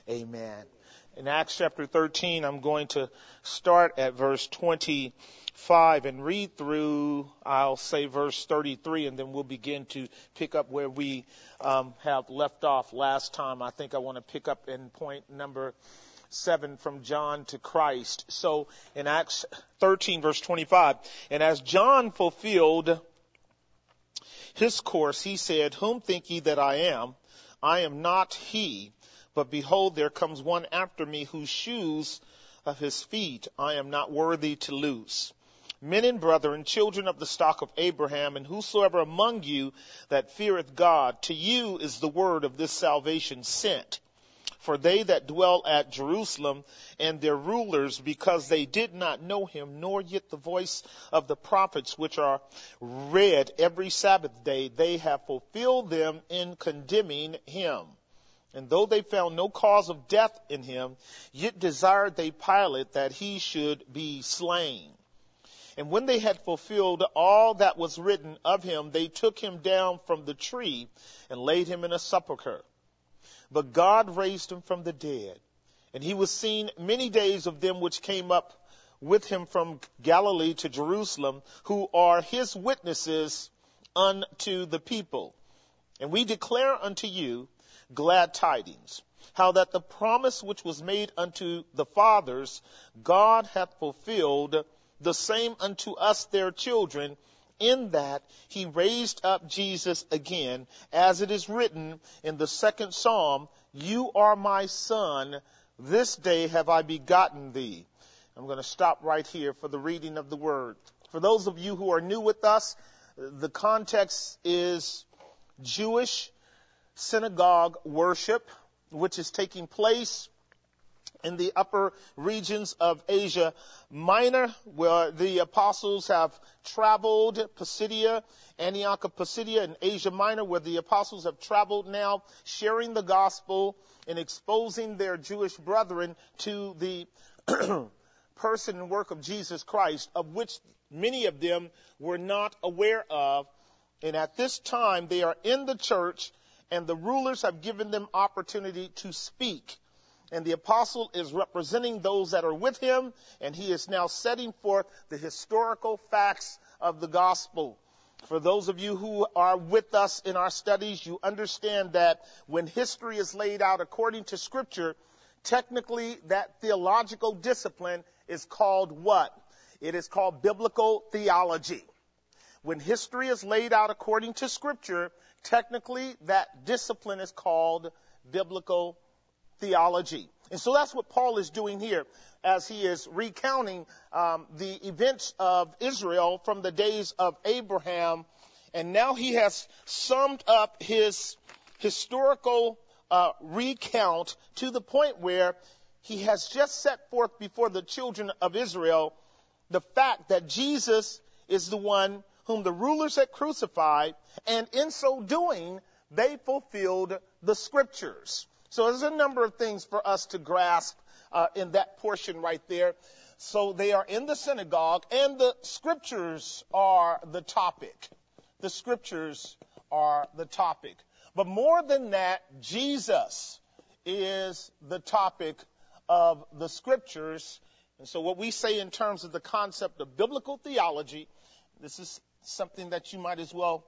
Amen. In Acts chapter 13, I'm going to start at verse 25 and read through, I'll say verse 33, and then we'll begin to pick up where we have left off last time. I think I want to pick up in point number 7 from John to Christ. So in Acts 13, verse 25, and as John fulfilled his course, he said, "Whom think ye that I am? I am not he. But behold, there comes one after me whose shoes of his feet I am not worthy to loose. Men and brethren, children of the stock of Abraham, and whosoever among you that feareth God, to you is the word of this salvation sent. For they that dwell at Jerusalem and their rulers, because they did not know him, nor yet the voice of the prophets which are read every Sabbath day, they have fulfilled them in condemning him. And though they found no cause of death in him, yet desired they Pilate that he should be slain. And when they had fulfilled all that was written of him, they took him down from the tree and laid him in a sepulchre. But God raised him from the dead. And he was seen many days of them which came up with him from Galilee to Jerusalem, who are his witnesses unto the people. And we declare unto you glad tidings, how that the promise which was made unto the fathers, God hath fulfilled the same unto us their children, in that he raised up Jesus again, as it is written in the 2nd Psalm, "You are my son, this day have I begotten thee." I'm going to stop right here for the reading of the word. For those of you who are new with us, the context is Jewish synagogue worship, which is taking place in the upper regions of Asia Minor, where the apostles have traveled, Pisidia, Antioch of Pisidia, and Asia Minor, where the apostles have traveled now, sharing the gospel and exposing their Jewish brethren to the person and work of Jesus Christ, of which many of them were not aware of. And at this time, they are in the church, and the rulers have given them opportunity to speak. And the apostle is representing those that are with him, and he is now setting forth the historical facts of the gospel. For those of you who are with us in our studies, you understand that when history is laid out according to Scripture, technically that theological discipline is called what? It is called biblical theology. When history is laid out according to Scripture, technically that discipline is called biblical theology. And so that's what Paul is doing here as he is recounting the events of Israel from the days of Abraham. And now he has summed up his historical recount to the point where he has just set forth before the children of Israel the fact that Jesus is the one whom the rulers had crucified, and in so doing, they fulfilled the Scriptures. So there's a number of things for us to grasp in that portion right there. So they are in the synagogue, and the Scriptures are the topic. The Scriptures are the topic. But more than that, Jesus is the topic of the Scriptures. And so what we say in terms of the concept of biblical theology, this is something that you might as well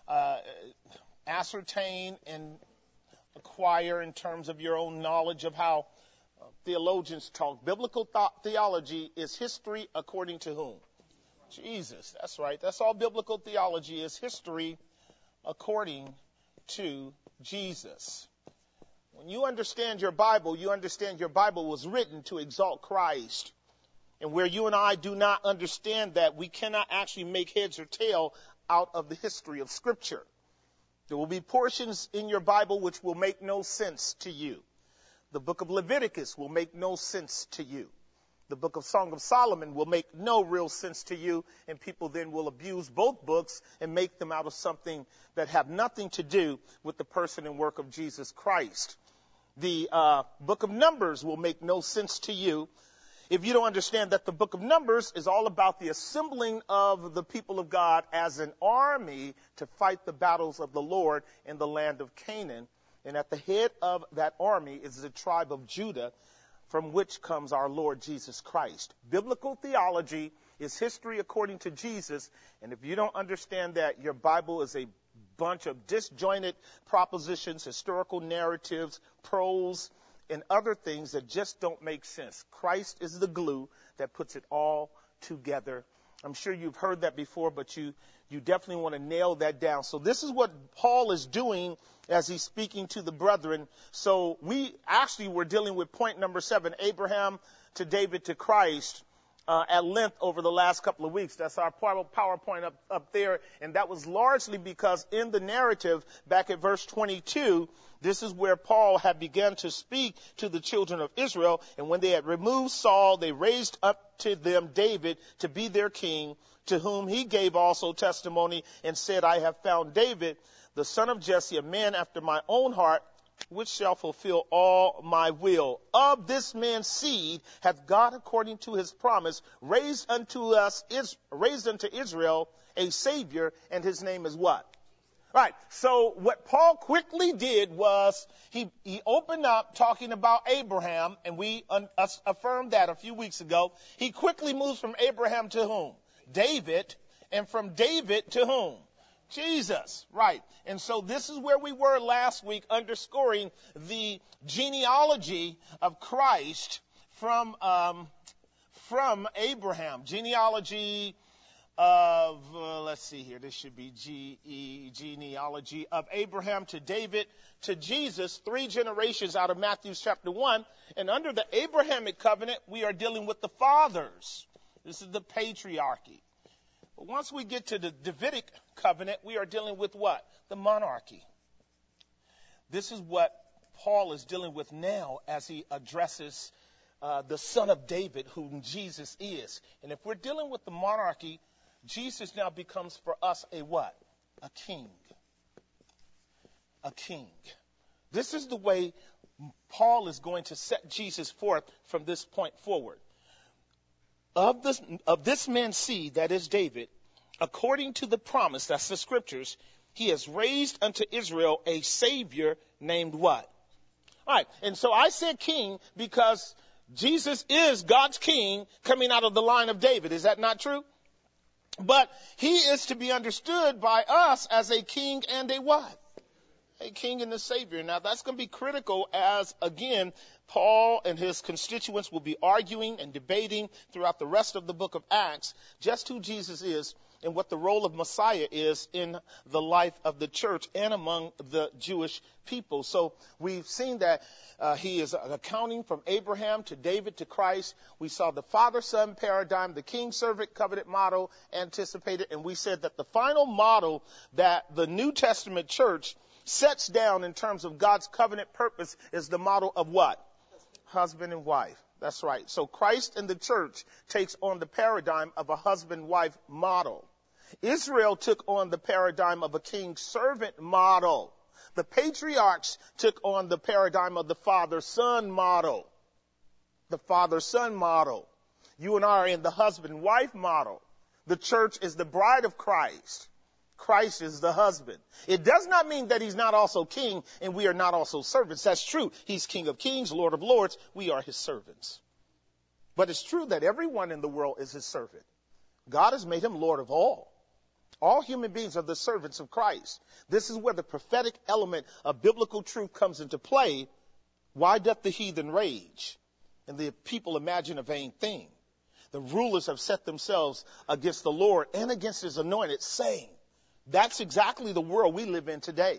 ascertain and acquire in terms of your own knowledge of how theologians talk. Biblical theology is history according to whom? Jesus. That's right. That's all biblical theology is, history according to Jesus. When you understand your Bible, you understand your Bible was written to exalt Christ. And where you and I do not understand that, we cannot actually make heads or tail out of the history of Scripture. There will be portions in your Bible which will make no sense to you. The book of Leviticus will make no sense to you. The book of Song of Solomon will make no real sense to you, and people then will abuse both books and make them out of something that have nothing to do with the person and work of Jesus Christ. The book of Numbers will make no sense to you if you don't understand that the book of Numbers is all about the assembling of the people of God as an army to fight the battles of the Lord in the land of Canaan. And at the head of that army is the tribe of Judah, from which comes our Lord Jesus Christ. Biblical theology is history according to Jesus. And if you don't understand that, your Bible is a bunch of disjointed propositions, historical narratives, prose, and other things that just don't make sense. Christ is the glue that puts it all together. I'm sure you've heard that before, but you definitely want to nail that down. So this is what Paul is doing as he's speaking to the brethren. So we actually were dealing with point number 7, Abraham to David to Christ, at length over the last couple of weeks. That's our PowerPoint up there. And that was largely because in the narrative back at verse 22, this is where Paul had begun to speak to the children of Israel. And when they had removed Saul, they raised up to them David to be their king, to whom he gave also testimony and said, I have found David, the son of Jesse, a man after my own heart, which shall fulfill all my will. Of this man's seed hath God, according to his promise, raised unto Israel a Savior, and his name is what? Right. So what Paul quickly did was he opened up talking about Abraham, and we affirmed that a few weeks ago. He quickly moves from Abraham to whom? David, and from David to whom? Jesus, right. And so this is where we were last week, underscoring the genealogy of Christ from Abraham. Genealogy of, let's see here, this should be genealogy of Abraham to David to Jesus, 3 generations out of Matthew chapter 1. And under the Abrahamic covenant, we are dealing with the fathers. This is the patriarchy. But once we get to the Davidic covenant, we are dealing with what? The monarchy. This is what Paul is dealing with now as he addresses the son of David, whom Jesus is. And if we're dealing with the monarchy, Jesus now becomes for us a what? A king. A king. This is the way Paul is going to set Jesus forth from this point forward. Of this man's seed, that is David, according to the promise, that's the scriptures, he has raised unto Israel a Savior named what? All right, and so I said king because Jesus is God's king coming out of the line of David. Is that not true? But he is to be understood by us as a king and a what? A king and a Savior. Now, that's going to be critical as, again, Paul and his constituents will be arguing and debating throughout the rest of the book of Acts just who Jesus is and what the role of Messiah is in the life of the church and among the Jewish people. So we've seen that he is accounting from Abraham to David to Christ. We saw the father-son paradigm, the king-servant covenant model anticipated, and we said that the final model that the New Testament church sets down in terms of God's covenant purpose is the model of what? Husband and wife. That's right. So Christ in the church takes on the paradigm of a husband-wife model. Israel took on the paradigm of a king-servant model. The patriarchs took on the paradigm of the father-son model. The father-son model. You and I are in the husband-wife model. The church is the bride of Christ. Christ is the husband. It does not mean that he's not also king and we are not also servants. That's true. He's King of Kings, Lord of Lords. We are his servants. But it's true that everyone in the world is his servant. God has made him Lord of all. All human beings are the servants of Christ. This is where the prophetic element of biblical truth comes into play. Why doth the heathen rage and the people imagine a vain thing? The rulers have set themselves against the Lord and against his anointed, saying, that's exactly the world we live in today.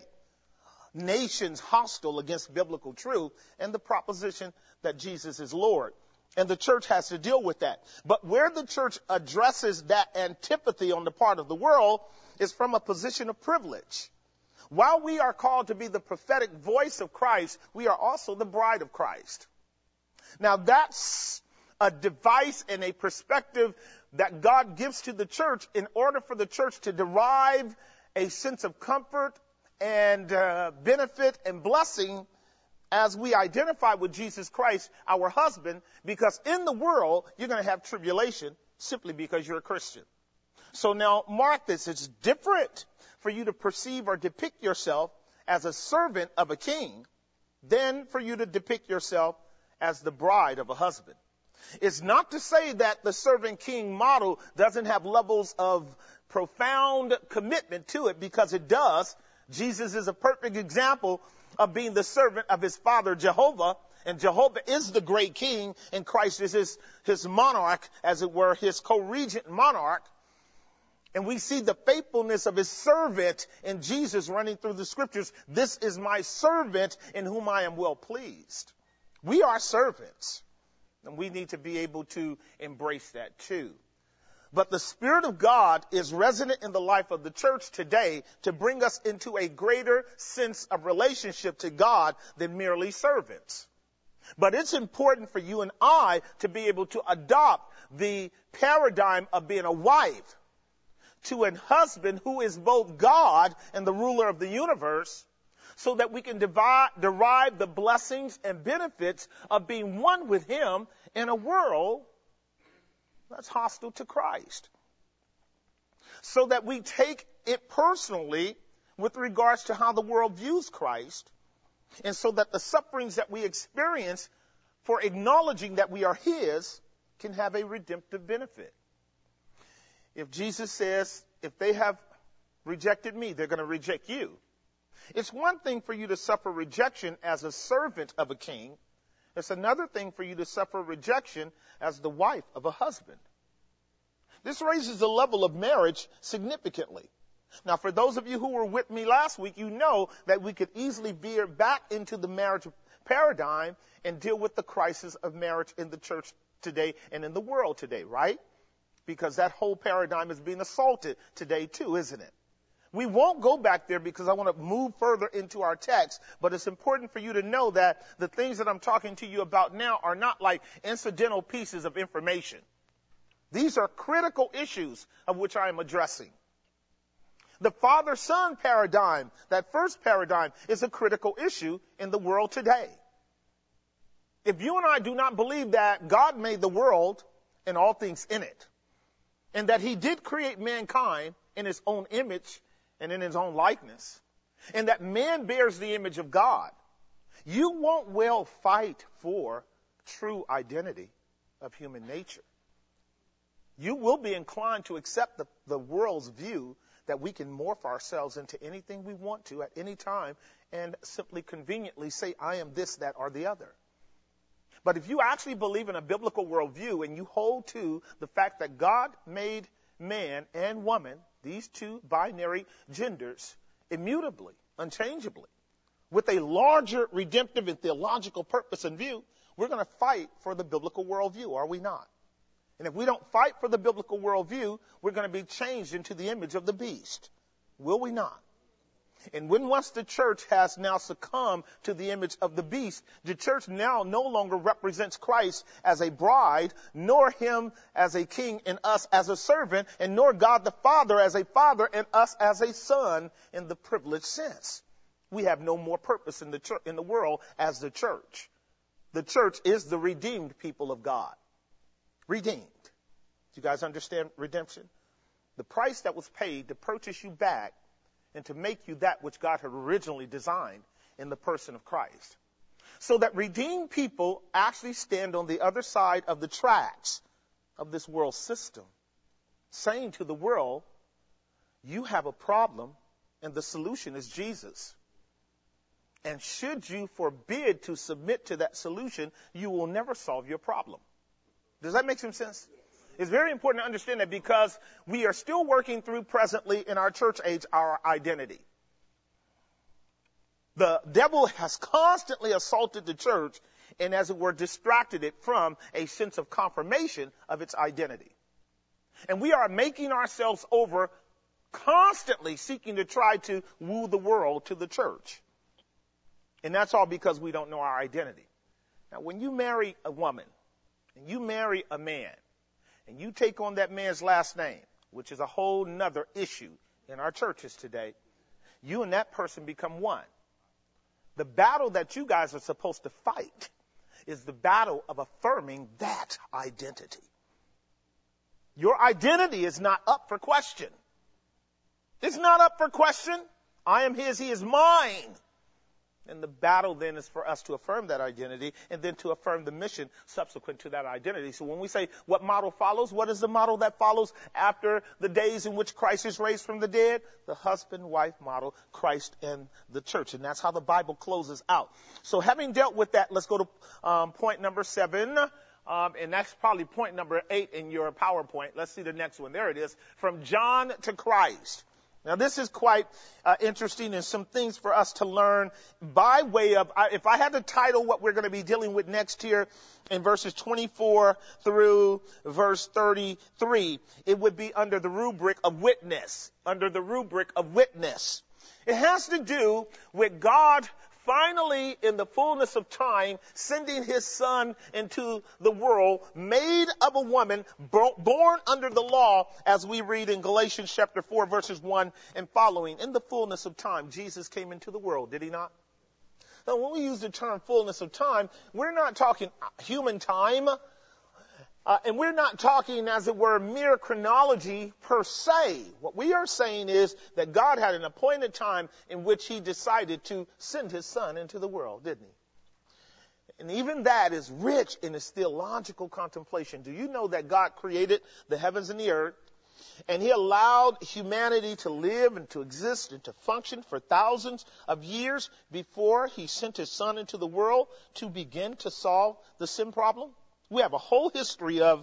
Nations hostile against biblical truth and the proposition that Jesus is Lord. And the church has to deal with that. But where the church addresses that antipathy on the part of the world is from a position of privilege. While we are called to be the prophetic voice of Christ, we are also the bride of Christ. Now that's a device and a perspective that God gives to the church in order for the church to derive a sense of comfort and benefit and blessing as we identify with Jesus Christ, our husband, because in the world, you're going to have tribulation simply because you're a Christian. So now mark this. It's different for you to perceive or depict yourself as a servant of a king than for you to depict yourself as the bride of a husband. It's not to say that the servant king model doesn't have levels of profound commitment to it, because it does. Jesus is a perfect example of being the servant of his father Jehovah, and Jehovah is the great king, and Christ is his monarch, as it were, his co-regent monarch. And we see the faithfulness of his servant in Jesus running through the scriptures. This is my servant in whom I am well pleased. We are servants, and we need to be able to embrace that too. But the Spirit of God is resident in the life of the church today to bring us into a greater sense of relationship to God than merely servants. But it's important for you and I to be able to adopt the paradigm of being a wife to a husband who is both God and the ruler of the universe, so that we can derive the blessings and benefits of being one with him in a world that's hostile to Christ. So that we take it personally with regards to how the world views Christ, and so that the sufferings that we experience for acknowledging that we are his can have a redemptive benefit. If Jesus says, if they have rejected me, they're going to reject you. It's one thing for you to suffer rejection as a servant of a king. It's another thing for you to suffer rejection as the wife of a husband. This raises the level of marriage significantly. Now, for those of you who were with me last week, you know that we could easily veer back into the marriage paradigm and deal with the crisis of marriage in the church today and in the world today, right? Because that whole paradigm is being assaulted today too, isn't it? We won't go back there because I want to move further into our text, but it's important for you to know that the things that I'm talking to you about now are not like incidental pieces of information. These are critical issues of which I am addressing. The father-son paradigm, that first paradigm, is a critical issue in the world today. If you and I do not believe that God made the world and all things in it, and that he did create mankind in his own image and in his own likeness, and that man bears the image of God, you won't well fight for true identity of human nature. You will be inclined to accept the world's view that we can morph ourselves into anything we want to at any time and simply conveniently say, I am this, that, or the other. But if you actually believe in a biblical worldview and you hold to the fact that God made man and woman, these two binary genders, immutably, unchangeably, with a larger redemptive and theological purpose in view, we're going to fight for the biblical worldview, are we not? And if we don't fight for the biblical worldview, we're going to be changed into the image of the beast. Will we not? And when once the church has now succumbed to the image of the beast, the church now no longer represents Christ as a bride, nor him as a king and us as a servant, and nor God the Father as a father and us as a son in the privileged sense. We have no more purpose in the church, in the world as the church. The church is the redeemed people of God. Redeemed. Do you guys understand redemption? The price that was paid to purchase you back and to make you that which God had originally designed in the person of Christ. So that redeemed people actually stand on the other side of the tracks of this world system, saying to the world, you have a problem and the solution is Jesus. And should you forbid to submit to that solution, you will never solve your problem. Does that make some sense? It's very important to understand that because we are still working through presently in our church age our identity. The devil has constantly assaulted the church and, as it were, distracted it from a sense of confirmation of its identity. And we are making ourselves over, constantly seeking to try to woo the world to the church. And that's all because we don't know our identity. Now, when you marry a woman and you marry a man, and you take on that man's last name, which is a whole nother issue in our churches today, you and that person become one. The battle that you guys are supposed to fight is the battle of affirming that identity. Your identity is not up for question. It's not up for question. I am his, he is mine. And the battle then is for us to affirm that identity and then to affirm the mission subsequent to that identity. So when we say what model follows, what is the model that follows after the days in which Christ is raised from the dead? The husband-wife model, Christ and the church. And that's how the Bible closes out. So having dealt with that, let's go to point number 7. And that's probably point number 8 in your PowerPoint. Let's see the next one. There it is. From John to Christ. Now, this is quite interesting and some things for us to learn by way of, if I had to title what we're going to be dealing with next here in verses 24 through verse 33, it would be under the rubric of witness, under the rubric of witness. It has to do with God finally, in the fullness of time, sending his son into the world, made of a woman, born under the law, as we read in Galatians chapter 4, verses 1 and following. In the fullness of time, Jesus came into the world, did he not? Now, when we use the term fullness of time, we're not talking human time, and we're not talking, as it were, mere chronology per se. What we are saying is that God had an appointed time in which he decided to send his son into the world, didn't he? And even that is rich in its theological contemplation. Do you know that God created the heavens and the earth, and he allowed humanity to live and to exist and to function for thousands of years before he sent his son into the world to begin to solve the sin problem? We have a whole history of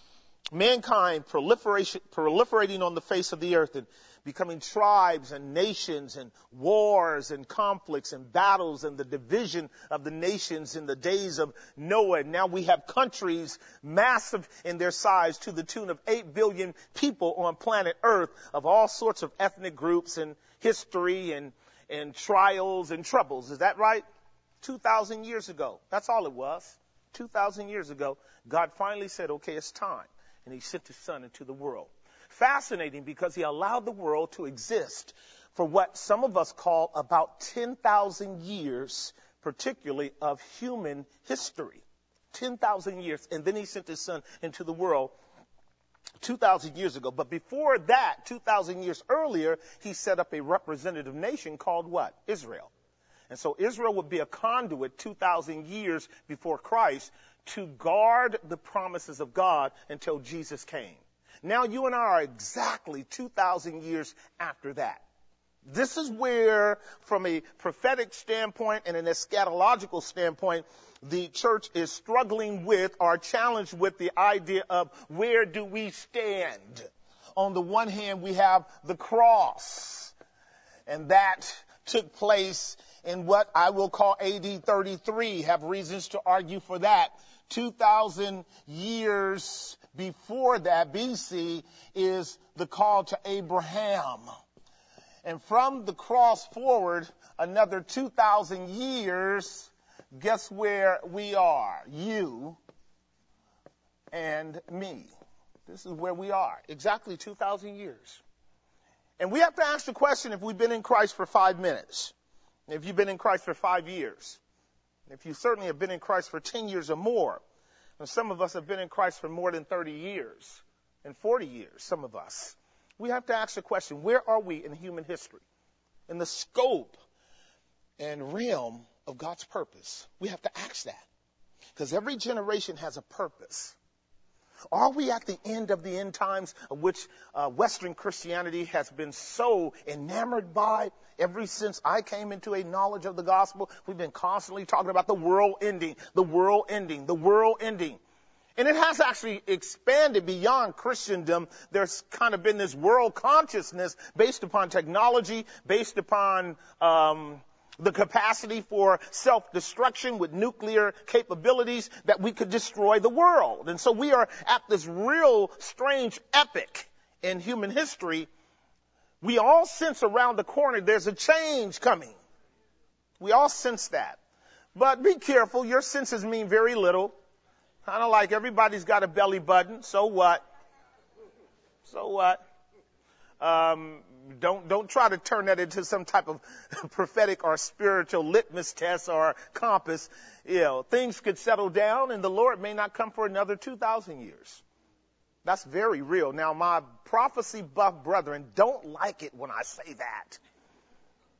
mankind proliferating on the face of the earth and becoming tribes and nations and wars and conflicts and battles and the division of the nations in the days of Noah. And now we have countries massive in their size to the tune of 8 billion people on planet Earth of all sorts of ethnic groups and history and trials and troubles. Is that right? 2,000 years ago. That's all it was. 2,000 years ago, God finally said, okay, it's time. And he sent his son into the world. Fascinating because he allowed the world to exist for what some of us call about 10,000 years, particularly of human history. 10,000 years. And then he sent his son into the world 2,000 years ago. But before that, 2,000 years earlier, he set up a representative nation called what? Israel. And so Israel would be a conduit 2,000 years before Christ to guard the promises of God until Jesus came. Now you and I are exactly 2,000 years after that. This is where, from a prophetic standpoint and an eschatological standpoint, the church is struggling with or challenged with the idea of where do we stand? On the one hand, we have the cross, and that took place in what I will call AD 33, have reasons to argue for that. 2,000 years before that, BC, is the call to Abraham. And from the cross forward, another 2,000 years, guess where we are? You and me. This is where we are. Exactly 2,000 years. And we have to ask the question if we've been in Christ for 5 minutes. If you've been in Christ for 5 years, if you certainly have been in Christ for 10 years or more, and some of us have been in Christ for more than 30 years and 40 years, some of us, we have to ask the question, where are we in human history? In the scope and realm of God's purpose. We have to ask that because every generation has a purpose. Are we at the end of the end times of which Western Christianity has been so enamored by ever since I came into a knowledge of the gospel? We've been constantly talking about the world ending, the world ending, the world ending. And it has actually expanded beyond Christendom. There's kind of been this world consciousness based upon technology, based upon the capacity for self-destruction with nuclear capabilities that we could destroy the world. And so we are at this real strange epoch in human history. We all sense around the corner there's a change coming. We all sense that. But be careful. Your senses mean very little. Kind of like everybody's got a belly button. So what? So what? Don't try to turn that into some type of prophetic or spiritual litmus test or compass. You know, things could settle down and the Lord may not come for another 2,000 years. That's very real. Now, my prophecy buff brethren don't like it when I say that.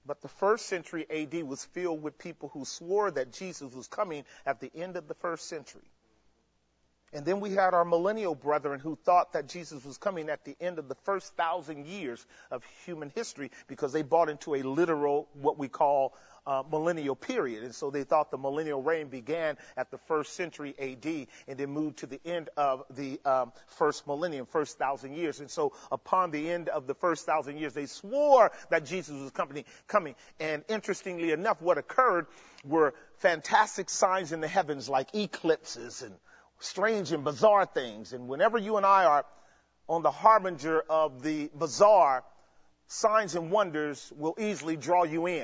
But the first century AD was filled with people who swore that Jesus was coming at the end of the first century. And then we had our millennial brethren who thought that Jesus was coming at the end of the first 1,000 years of human history because they bought into a literal, what we call, millennial period. And so they thought the millennial reign began at the first century AD and then moved to the end of the first millennium, first 1,000 years. And so upon the end of the first 1,000 years, they swore that Jesus was coming. And interestingly enough, what occurred were fantastic signs in the heavens like eclipses and strange and bizarre things. And whenever you and I are on the harbinger of the bizarre, signs and wonders will easily draw you in.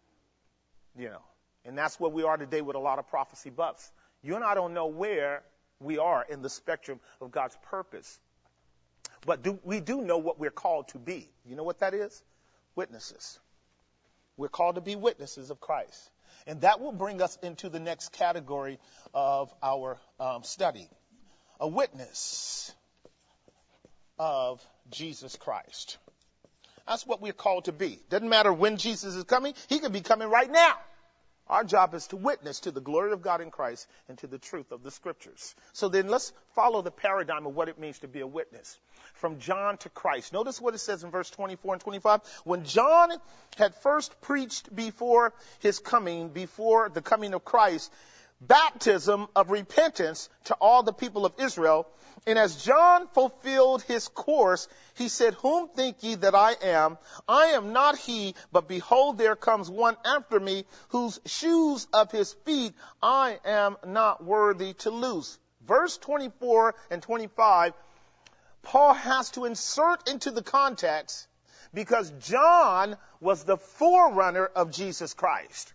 And that's where we are today with a lot of prophecy buffs. You and I don't know where we are in the spectrum of God's purpose. But we do know what we're called to be. You know what that is? Witnesses. We're called to be witnesses of Christ. And that will bring us into the next category of our study. A witness of Jesus Christ. That's what we're called to be. Doesn't matter when Jesus is coming. He could be coming right now. Our job is to witness to the glory of God in Christ and to the truth of the Scriptures. So then let's follow the paradigm of what it means to be a witness. From John to Christ. Notice what it says in verse 24 and 25. When John had first preached before his coming, before the coming of Christ, baptism of repentance to all the people of Israel. And as John fulfilled his course, he said, Whom think ye that I am? I am not he, but behold, there comes one after me, whose shoes of his feet I am not worthy to loose. Verse 24 and 25, Paul has to insert into the context because John was the forerunner of Jesus Christ.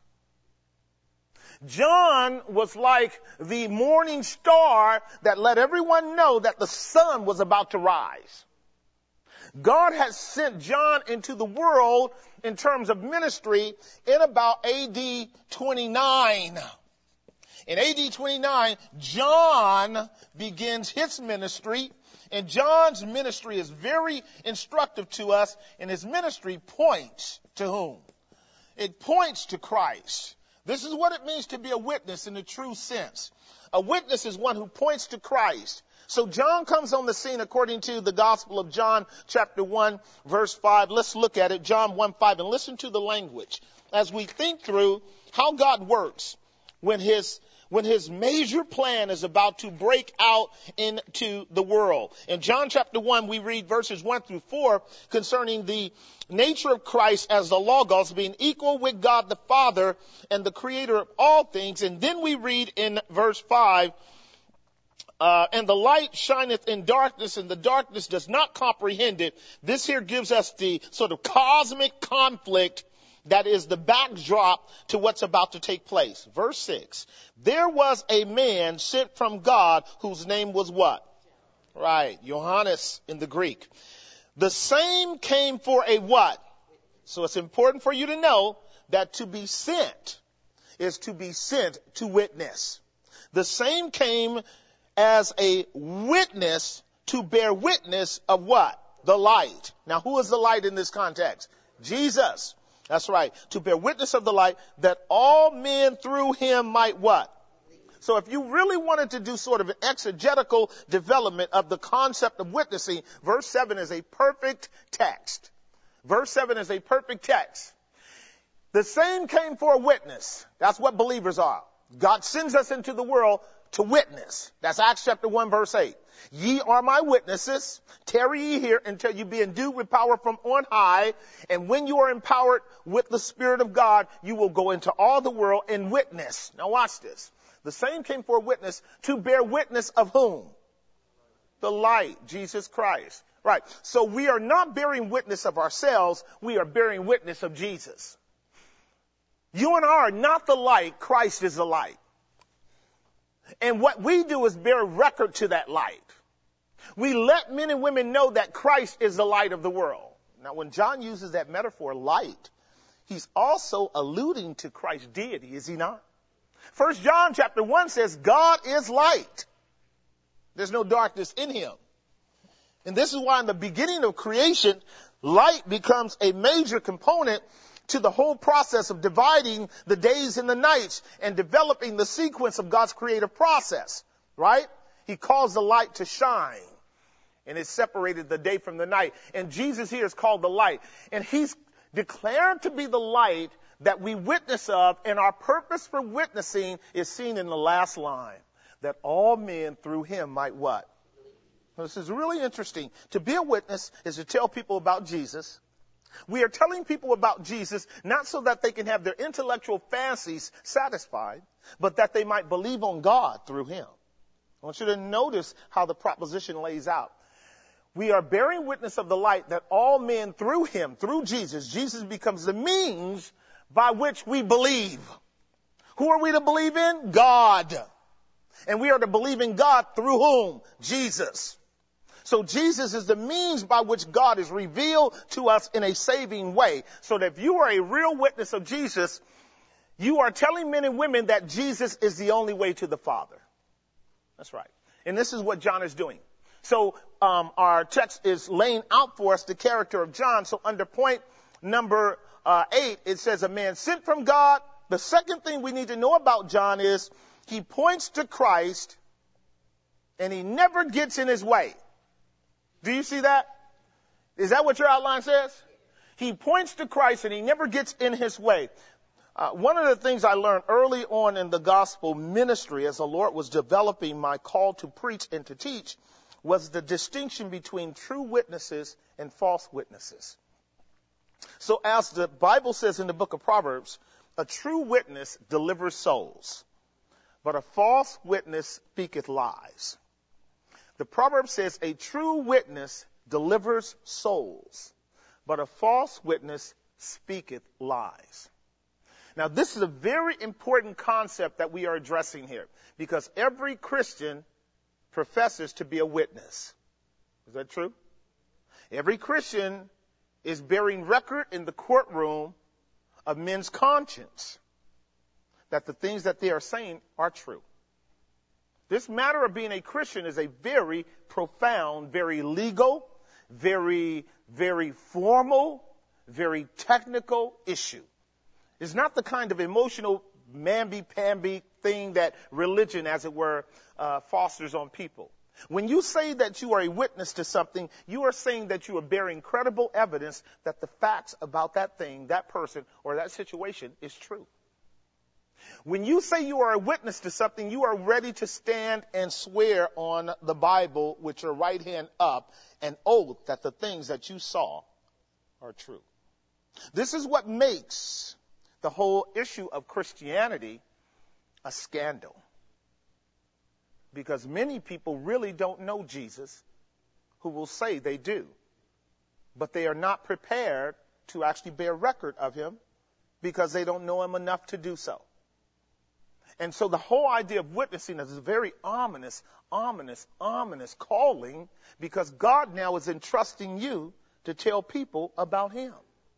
John was like the morning star that let everyone know that the sun was about to rise. God has sent John into the world in terms of ministry in about AD 29. In AD 29, John begins his ministry, and John's ministry is very instructive to us, and his ministry points to whom? It points to Christ. This is what it means to be a witness in the true sense. A witness is one who points to Christ. So John comes on the scene according to the Gospel of John, chapter 1, verse 5. Let's look at it, John 1:5, and listen to the language as we think through how God works when his major plan is about to break out into the world. In John chapter 1, we read verses 1 through 4 concerning the nature of Christ as the Logos, being equal with God the Father and the creator of all things. And then we read in verse 5, and the light shineth in darkness, and the darkness does not comprehend it. This here gives us the sort of cosmic conflict that is the backdrop to what's about to take place. Verse 6, there was a man sent from God whose name was what? Right, Johannes in the Greek. The same came for a what? So it's important for you to know that to be sent is to be sent to witness. The same came as a witness to bear witness of what? The light. Now, who is the light in this context? Jesus. That's right. To bear witness of the light, that all men through him might what? So if you really wanted to do sort of an exegetical development of the concept of witnessing, verse 7 is a perfect text. Verse 7 is a perfect text. The same came for a witness. That's what believers are. God sends us into the world to witness. That's Acts chapter 1, verse 8. Ye are my witnesses. Tarry ye here until you be endued with power from on high. And when you are empowered with the Spirit of God, you will go into all the world and witness. Now watch this. The same came for a witness to bear witness of whom? The light, Jesus Christ. Right. So we are not bearing witness of ourselves. We are bearing witness of Jesus. You and I are not the light. Christ is the light. And what we do is bear record to that light. We let men and women know that Christ is the light of the world. Now, when John uses that metaphor, light, he's also alluding to Christ's deity, is he not? 1 John chapter 1 says, God is light. There's no darkness in him. And this is why in the beginning of creation, light becomes a major component to the whole process of dividing the days and the nights and developing the sequence of God's creative process, right? He caused the light to shine, and it separated the day from the night. And Jesus here is called the light. And he's declared to be the light that we witness of, and our purpose for witnessing is seen in the last line, that all men through him might what? This is really interesting. To be a witness is to tell people about Jesus. We are telling people about Jesus not so that they can have their intellectual fancies satisfied, but that they might believe on God through him. I want you to notice how the proposition lays out. We are bearing witness of the light that all men through him, through Jesus, Jesus becomes the means by which we believe. Who are we to believe in? God. And we are to believe in God through whom? Jesus. So Jesus is the means by which God is revealed to us in a saving way. So that if you are a real witness of Jesus, you are telling men and women that Jesus is the only way to the Father. That's right. And this is what John is doing. So our text is laying out for us the character of John. So under point number 8, it says a man sent from God. The second thing we need to know about John is he points to Christ and he never gets in his way. Do you see that? Is that what your outline says? He points to Christ and he never gets in his way. One of the things I learned early on in the gospel ministry as the Lord was developing my call to preach and to teach was the distinction between true witnesses and false witnesses. So as the Bible says in the book of Proverbs, a true witness delivers souls, but a false witness speaketh lies. The proverb says a true witness delivers souls, but a false witness speaketh lies. Now, this is a very important concept that we are addressing here, because every Christian professes to be a witness. Is that true? Every Christian is bearing record in the courtroom of men's conscience that the things that they are saying are true. This matter of being a Christian is a very profound, very legal, very, very formal, very technical issue. It's not the kind of emotional mamby-pamby thing that religion, as it were, fosters on people. When you say that you are a witness to something, you are saying that you are bearing credible evidence that the facts about that thing, that person, or that situation is true. When you say you are a witness to something, you are ready to stand and swear on the Bible with your right hand up, an oath that the things that you saw are true. This is what makes the whole issue of Christianity a scandal. Because many people really don't know Jesus who will say they do. But they are not prepared to actually bear record of him because they don't know him enough to do so. And so the whole idea of witnessing is a very ominous calling, because God now is entrusting you to tell people about him.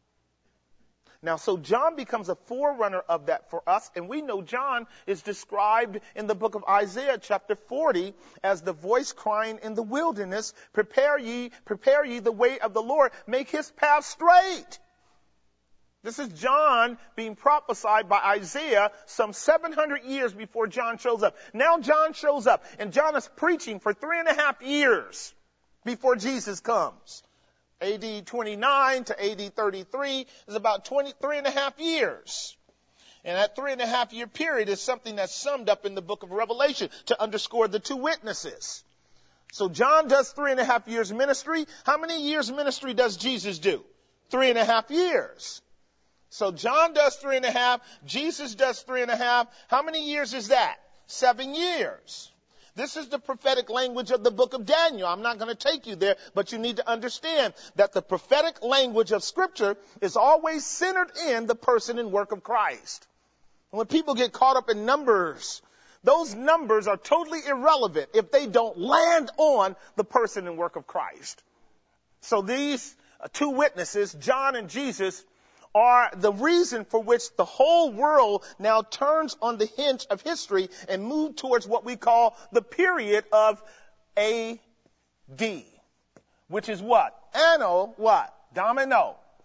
Now, so John becomes a forerunner of that for us, and we know John is described in the book of Isaiah chapter 40 as the voice crying in the wilderness, prepare ye the way of the Lord, make his path straight. This is John being prophesied by Isaiah some 700 years before John shows up. Now John shows up, and John is preaching for 3.5 years before Jesus comes. AD 29 to AD 33 is about 3.5 years. And that 3.5 year period is something that's summed up in the book of Revelation to underscore the two witnesses. So John does 3.5 years ministry. How many years ministry does Jesus do? 3.5 years. So John does 3.5, Jesus does 3.5. How many years is that? 7 years. This is the prophetic language of the book of Daniel. I'm not going to take you there, but you need to understand that the prophetic language of Scripture is always centered in the person and work of Christ. And when people get caught up in numbers, those numbers are totally irrelevant if they don't land on the person and work of Christ. So these two witnesses, John and Jesus, are the reason for which the whole world now turns on the hinge of history and move towards what we call the period of AD, which is what? Anno, what? Domino.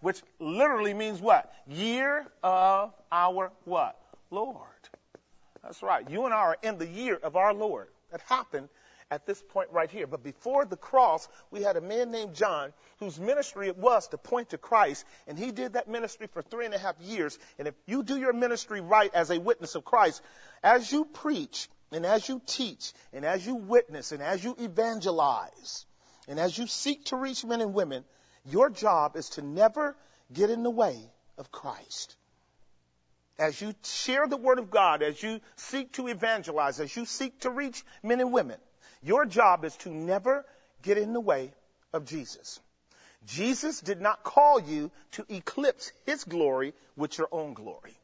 which literally means what? Year of our what? Lord. That's right. You and I are in the year of our Lord. That happened at this point right here. But before the cross, we had a man named John whose ministry it was to point to Christ. And he did that ministry for 3.5 years. And if you do your ministry right as a witness of Christ, as you preach and as you teach and as you witness and as you evangelize and as you seek to reach men and women, your job is to never get in the way of Christ. As you share the word of God, as you seek to evangelize, as you seek to reach men and women, your job is to never get in the way of Jesus. Jesus did not call you to eclipse his glory with your own glory.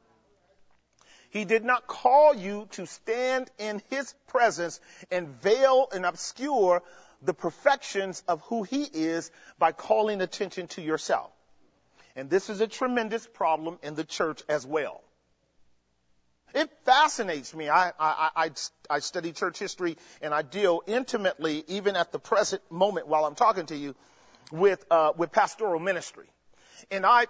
He did not call you to stand in his presence and veil and obscure the perfections of who he is by calling attention to yourself. And this is a tremendous problem in the church as well. It fascinates me. I study church history and I deal intimately, even at the present moment while I'm talking to you, with pastoral ministry. And I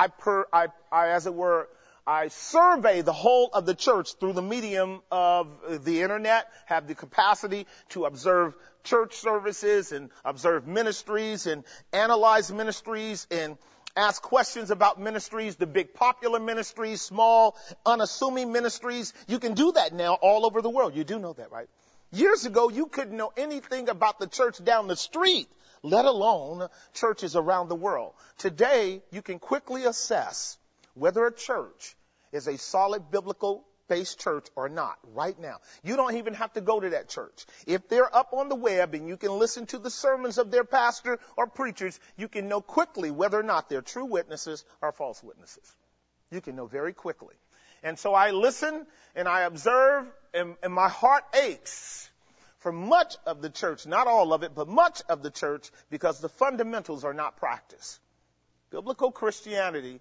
as it were, I survey the whole of the church through the medium of the internet, have the capacity to observe church services and observe ministries and analyze ministries and ask questions about ministries, the big popular ministries, small, unassuming ministries. You can do that now all over the world. You do know that, right? Years ago, you couldn't know anything about the church down the street, let alone churches around the world. Today, you can quickly assess whether a church is a solid biblical-based church or not right now. You don't even have to go to that church. If they're up on the web and you can listen to the sermons of their pastor or preachers, you can know quickly whether or not they're true witnesses or false witnesses. You can know very quickly. And so I listen and I observe and my heart aches for much of the church, not all of it, but much of the church, because the fundamentals are not practiced. Biblical Christianity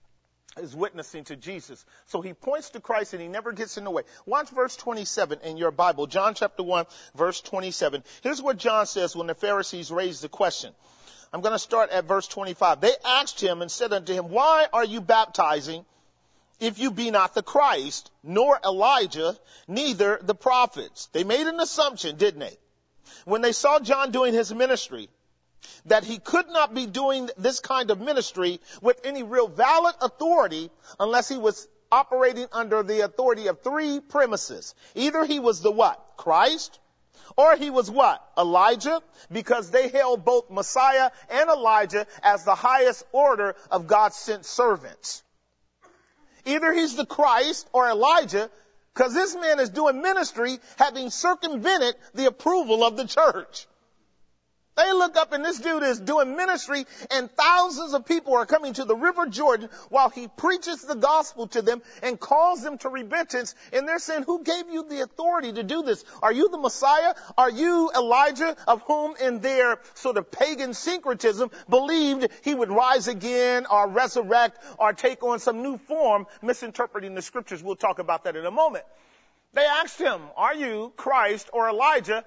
is witnessing to Jesus. So he points to Christ and he never gets in the way. Watch verse 27 in your Bible. John chapter 1, verse 27. Here's what John says when the Pharisees raised the question. I'm going to start at verse 25. They asked him and said unto him, why are you baptizing if you be not the Christ, nor Elijah, neither the prophets? They made an assumption, didn't they? When they saw John doing his ministry, that he could not be doing this kind of ministry with any real valid authority unless he was operating under the authority of three premises. Either he was the what? Christ. Or he was what? Elijah, because they held both Messiah and Elijah as the highest order of God's sent servants. Either he's the Christ or Elijah, because this man is doing ministry having circumvented the approval of the church. They look up and this dude is doing ministry and thousands of people are coming to the River Jordan while he preaches the gospel to them and calls them to repentance. And they're saying, who gave you the authority to do this? Are you the Messiah? Are you Elijah, of whom in their sort of pagan syncretism believed he would rise again or resurrect or take on some new form, misinterpreting the scriptures? We'll talk about that in a moment. They asked him, are you Christ or Elijah?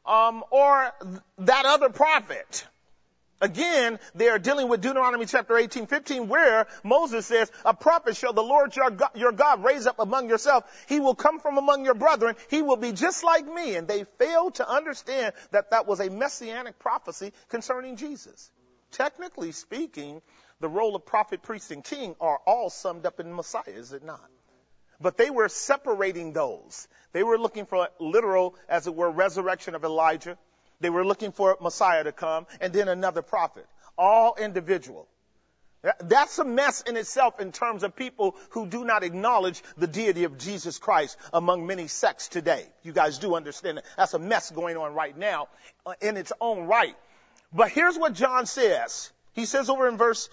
Or that other prophet. Again, they are dealing with Deuteronomy chapter 18:15, where Moses says, a prophet shall the Lord your God raise up among yourself. He will come from among your brethren. He will be just like me. And they failed to understand that that was a messianic prophecy concerning Jesus. Technically speaking, the role of prophet, priest, and king are all summed up in Messiah, is it not? But they were separating those. They were looking for literal, as it were, resurrection of Elijah. They were looking for Messiah to come, and then another prophet. All individual. That's a mess in itself in terms of people who do not acknowledge the deity of Jesus Christ among many sects today. You guys do understand that. That's a mess going on right now in its own right. But here's what John says. He says over in verse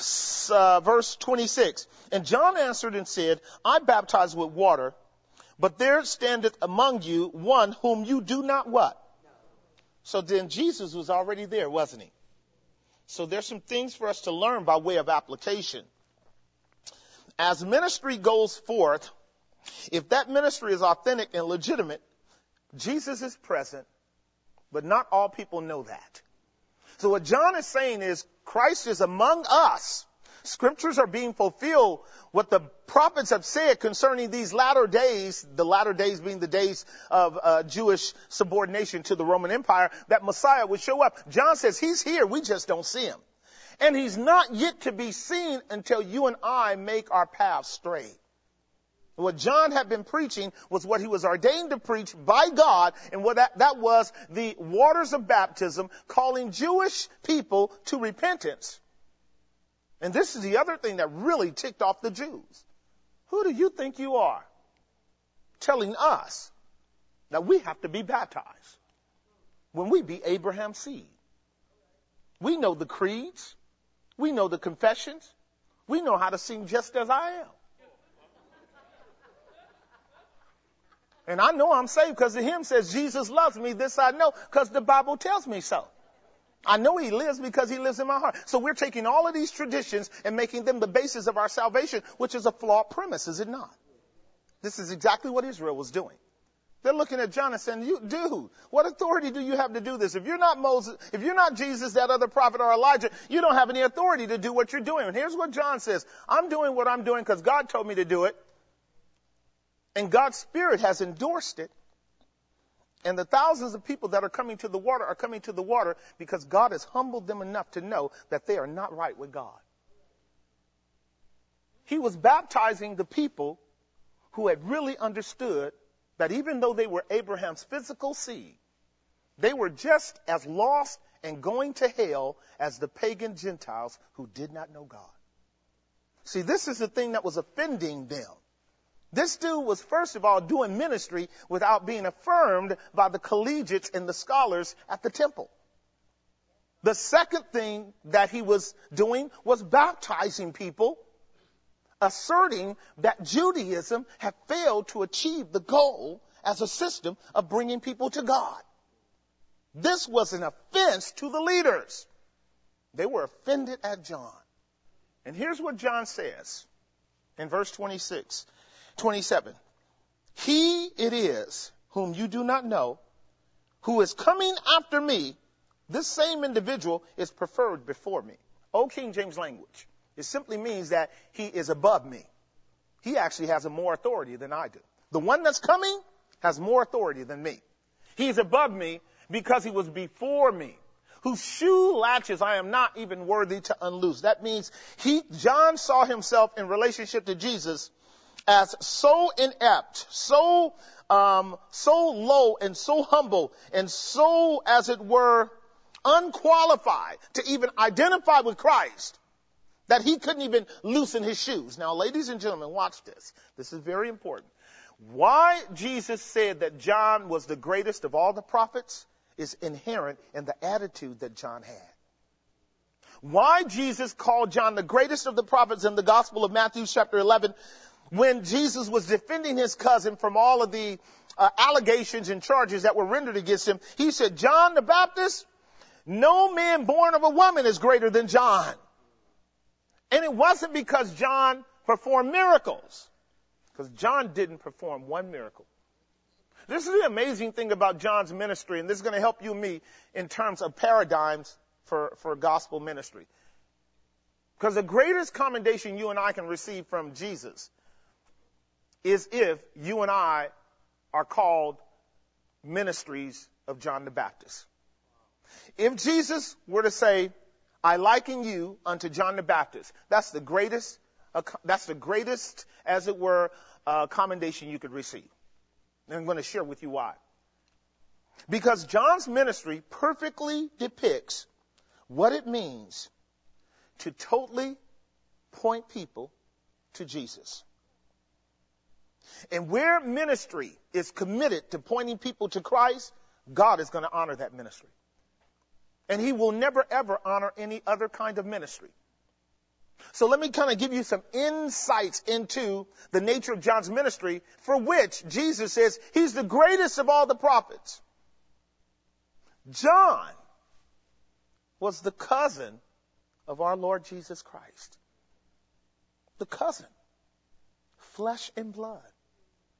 26, and John answered and said, I baptize with water, but there standeth among you one whom you do not what? So then Jesus was already there, wasn't he? So there's some things for us to learn by way of application. As ministry goes forth, if that ministry is authentic and legitimate, Jesus is present, but not all people know that. So what John is saying is Christ is among us. Scriptures are being fulfilled. What the prophets have said concerning these latter days, the latter days being the days of Jewish subordination to the Roman Empire, that Messiah would show up. John says he's here. We just don't see him. And he's not yet to be seen until you and I make our path straight. What John had been preaching was what he was ordained to preach by God, and what that was the waters of baptism, calling Jewish people to repentance. And this is the other thing that really ticked off the Jews. Who do you think you are? Telling us that we have to be baptized when we be Abraham's seed. We know the creeds. We know the confessions. We know how to sing Just As I Am. And I know I'm saved because the hymn says, Jesus loves me. This I know because the Bible tells me so. I know he lives because he lives in my heart. So we're taking all of these traditions and making them the basis of our salvation, which is a flawed premise, is it not? This is exactly what Israel was doing. They're looking at John and saying, dude, what authority do you have to do this? If you're not Moses, if you're not Jesus, that other prophet or Elijah, you don't have any authority to do what you're doing. And here's what John says. I'm doing what I'm doing because God told me to do it. And God's Spirit has endorsed it. And the thousands of people that are coming to the water are coming to the water because God has humbled them enough to know that they are not right with God. He was baptizing the people who had really understood that even though they were Abraham's physical seed, they were just as lost and going to hell as the pagan Gentiles who did not know God. See, this is the thing that was offending them. This dude was, first of all, doing ministry without being affirmed by the collegiates and the scholars at the temple. The second thing that he was doing was baptizing people, asserting that Judaism had failed to achieve the goal as a system of bringing people to God. This was an offense to the leaders. They were offended at John. And here's what John says in verse 27. He it is whom you do not know, who is coming after me. This same individual is preferred before me. Old King James language. It simply means that he is above me. He actually has more authority than I do. The one that's coming has more authority than me. He's above me because he was before me, whose shoe latches I am not even worthy to unloose. That means John saw himself in relationship to Jesus as so inept, so low and so humble and so, as it were, unqualified to even identify with Christ, that he couldn't even loosen his shoes. Now, ladies and gentlemen, watch this. This is very important. Why Jesus said that John was the greatest of all the prophets is inherent in the attitude that John had. Why Jesus called John the greatest of the prophets in the Gospel of Matthew chapter 11, when Jesus was defending his cousin from all of the allegations and charges that were rendered against him, he said, John the Baptist, no man born of a woman is greater than John. And it wasn't because John performed miracles, because John didn't perform one miracle. This is the amazing thing about John's ministry, and this is going to help you and me in terms of paradigms for gospel ministry. Because the greatest commendation you and I can receive from Jesus is if you and I are called ministries of John the Baptist. If Jesus were to say, I liken you unto John the Baptist, that's the greatest, as it were, commendation you could receive. And I'm going to share with you why. Because John's ministry perfectly depicts what it means to totally point people to Jesus. And where ministry is committed to pointing people to Christ, God is going to honor that ministry. And he will never, ever honor any other kind of ministry. So let me kind of give you some insights into the nature of John's ministry, for which Jesus says he's the greatest of all the prophets. John was the cousin of our Lord Jesus Christ. The cousin. Flesh and blood.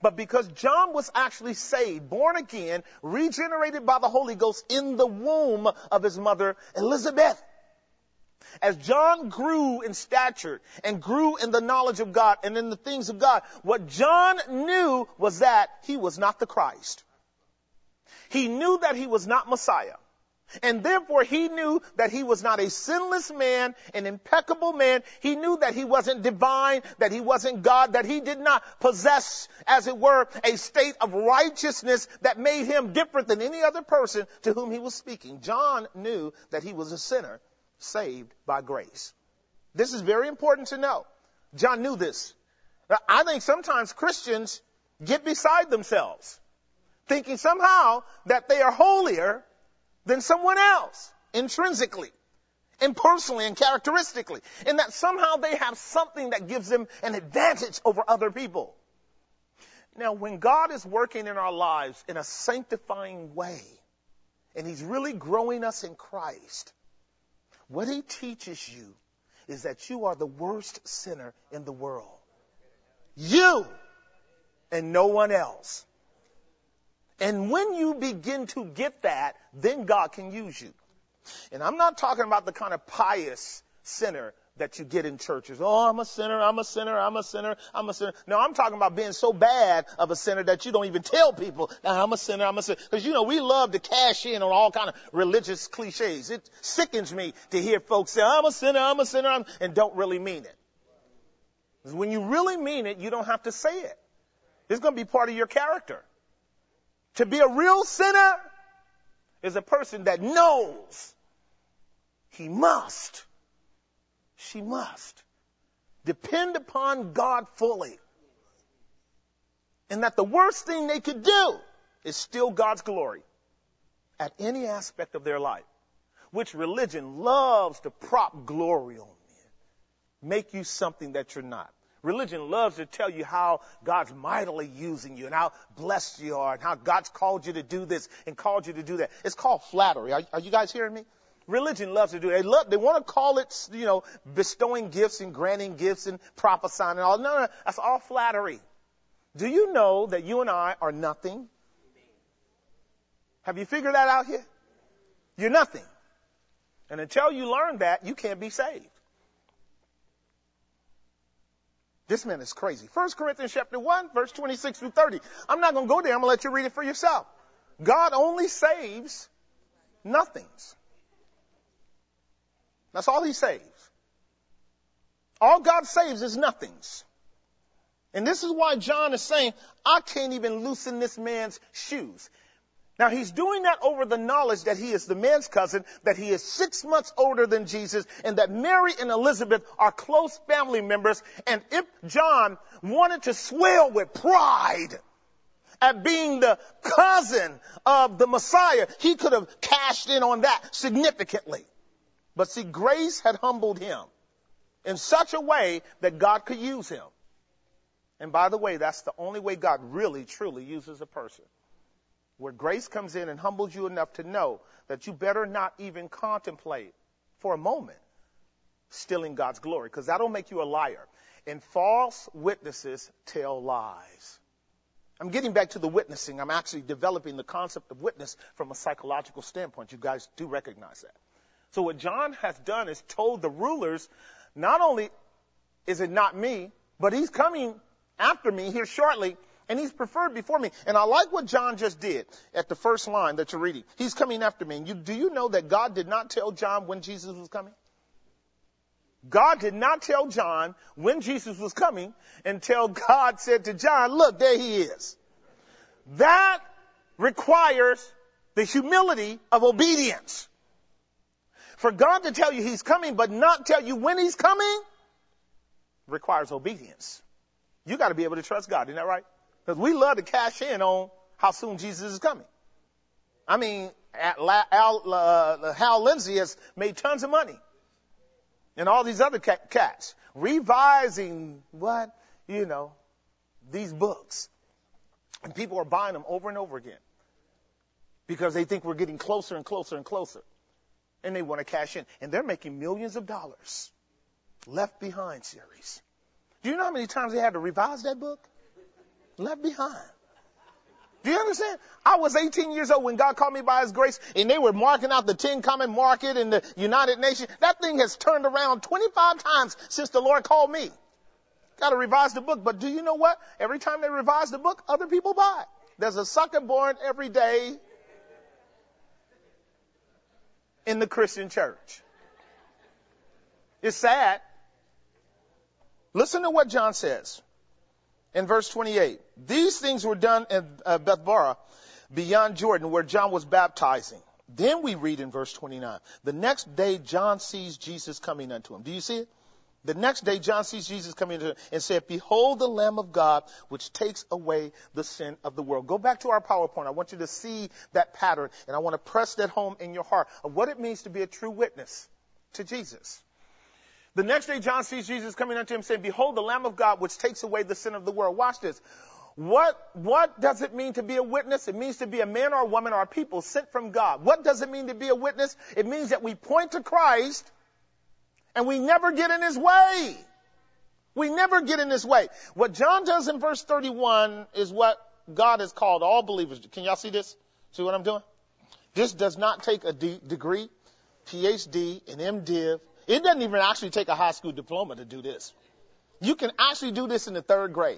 but because John was actually saved, born again, regenerated by the Holy Ghost in the womb of his mother, Elizabeth. As John grew in stature and grew in the knowledge of God and in the things of God, what John knew was that he was not the Christ. He knew that he was not Messiah. And therefore he knew that he was not a sinless man, an impeccable man. He knew that he wasn't divine, that he wasn't God, that he did not possess, as it were, a state of righteousness that made him different than any other person to whom he was speaking. John knew that he was a sinner saved by grace. This is very important to know. John knew this. Now, I think sometimes Christians get beside themselves, thinking somehow that they are holier than someone else, intrinsically and personally and characteristically, and that somehow they have something that gives them an advantage over other people. Now, when God is working in our lives in a sanctifying way, and he's really growing us in Christ, what he teaches you is that you are the worst sinner in the world. You and no one else. And when you begin to get that, then God can use you. And I'm not talking about the kind of pious sinner that you get in churches. Oh, I'm a sinner, I'm a sinner, I'm a sinner, I'm a sinner. No, I'm talking about being so bad of a sinner that you don't even tell people, I'm a sinner, I'm a sinner. Because, we love to cash in on all kind of religious cliches. It sickens me to hear folks say, I'm a sinner, and don't really mean it. Because when you really mean it, you don't have to say it. It's going to be part of your character. To be a real sinner is a person that knows she must depend upon God fully. And that the worst thing they could do is steal God's glory at any aspect of their life, which religion loves to prop glory on you, make you something that you're not. Religion loves to tell you how God's mightily using you and how blessed you are and how God's called you to do this and called you to do that. It's called flattery. Are you guys hearing me? Religion loves to do it. They want to call it, bestowing gifts and granting gifts and prophesying and all. No, that's all flattery. Do you know that you and I are nothing? Have you figured that out here? You're nothing. And until you learn that, you can't be saved. This man is crazy. 1 Corinthians chapter 1, verse 26 through 30. I'm not going to go there. I'm going to let you read it for yourself. God only saves nothings. That's all he saves. All God saves is nothings. And this is why John is saying, I can't even loosen this man's shoes. Now, he's doing that over the knowledge that he is the man's cousin, that he is 6 months older than Jesus, and that Mary and Elizabeth are close family members. And if John wanted to swell with pride at being the cousin of the Messiah, he could have cashed in on that significantly. But see, grace had humbled him in such a way that God could use him. And by the way, that's the only way God really, truly uses a person. Where grace comes in and humbles you enough to know that you better not even contemplate for a moment stealing God's glory, because that'll make you a liar. And false witnesses tell lies. I'm getting back to the witnessing. I'm actually developing the concept of witness from a psychological standpoint. You guys do recognize that. So what John has done is told the rulers, not only is it not me, but he's coming after me here shortly, and he's preferred before me. And I like what John just did at the first line that you're reading. He's coming after me. And do you know that God did not tell John when Jesus was coming? God did not tell John when Jesus was coming until God said to John, look, there he is. That requires the humility of obedience. For God to tell you he's coming but not tell you when he's coming requires obedience. You got to be able to trust God. Isn't that right? Because we love to cash in on how soon Jesus is coming. I mean, Hal Lindsey has made tons of money. And all these other cats revising these books. And people are buying them over and over again because they think we're getting closer and closer and closer. And they want to cash in. And they're making millions of dollars. Left Behind series. Do you know how many times they had to revise that book? Left behind. Do you understand? I was 18 years old when God called me by his grace, and they were marking out the 10 common market in the United Nations. That thing has turned around 25 times since the Lord called me. Got to revise the book. But do you know what? Every time they revise the book, other people buy it. There's a sucker born every day in the Christian church. It's sad. Listen to what John says in verse 28. These things were done at Bethbara, beyond Jordan, where John was baptizing. Then we read in verse 29, the next day John sees Jesus coming unto him. Do you see it? The next day John sees Jesus coming unto him and said, behold the Lamb of God, which takes away the sin of the world. Go back to our PowerPoint. I want you to see that pattern, and I want to press that home in your heart of what it means to be a true witness to Jesus. The next day John sees Jesus coming unto him saying, behold the Lamb of God, which takes away the sin of the world. Watch this. What does it mean to be a witness? It means to be a man or a woman or a people sent from God. What does it mean to be a witness? It means that we point to Christ and we never get in his way. We never get in his way. What John does in verse 31 is what God has called all believers. Can y'all see this? See what I'm doing? This does not take a degree, PhD, an MDiv. It doesn't even actually take a high school diploma to do this. You can actually do this in the 3rd grade.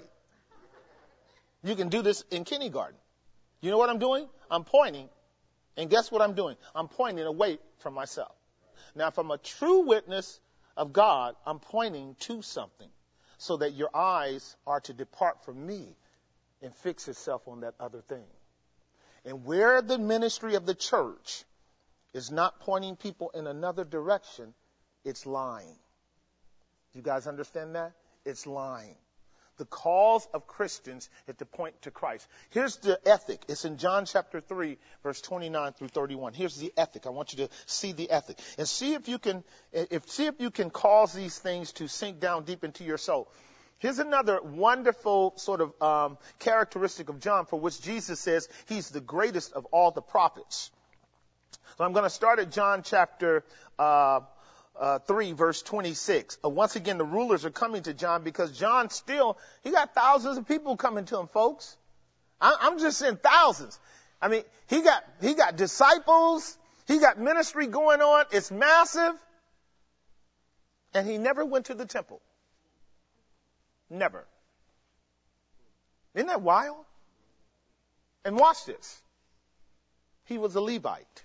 You can do this in kindergarten. You know what I'm doing? I'm pointing. And guess what I'm doing? I'm pointing away from myself. Now, if I'm a true witness of God, I'm pointing to something so that your eyes are to depart from me and fix itself on that other thing. And where the ministry of the church is not pointing people in another direction, it's lying. You guys understand that? It's lying. The cause of Christians is to point to Christ. Here's the ethic. It's in John chapter 3, verse 29 through 31. Here's the ethic. I want you to see the ethic and see if you can cause these things to sink down deep into your soul. Here's another wonderful sort of characteristic of John, for which Jesus says he's the greatest of all the prophets. So I'm going to start at John chapter 3, verse 26. Once again, the rulers are coming to John because John he got thousands of people coming to him, folks. I'm just saying thousands. I mean, he got disciples. He got ministry going on. It's massive. And he never went to the temple. Never. Isn't that wild? And watch this. He was a Levite.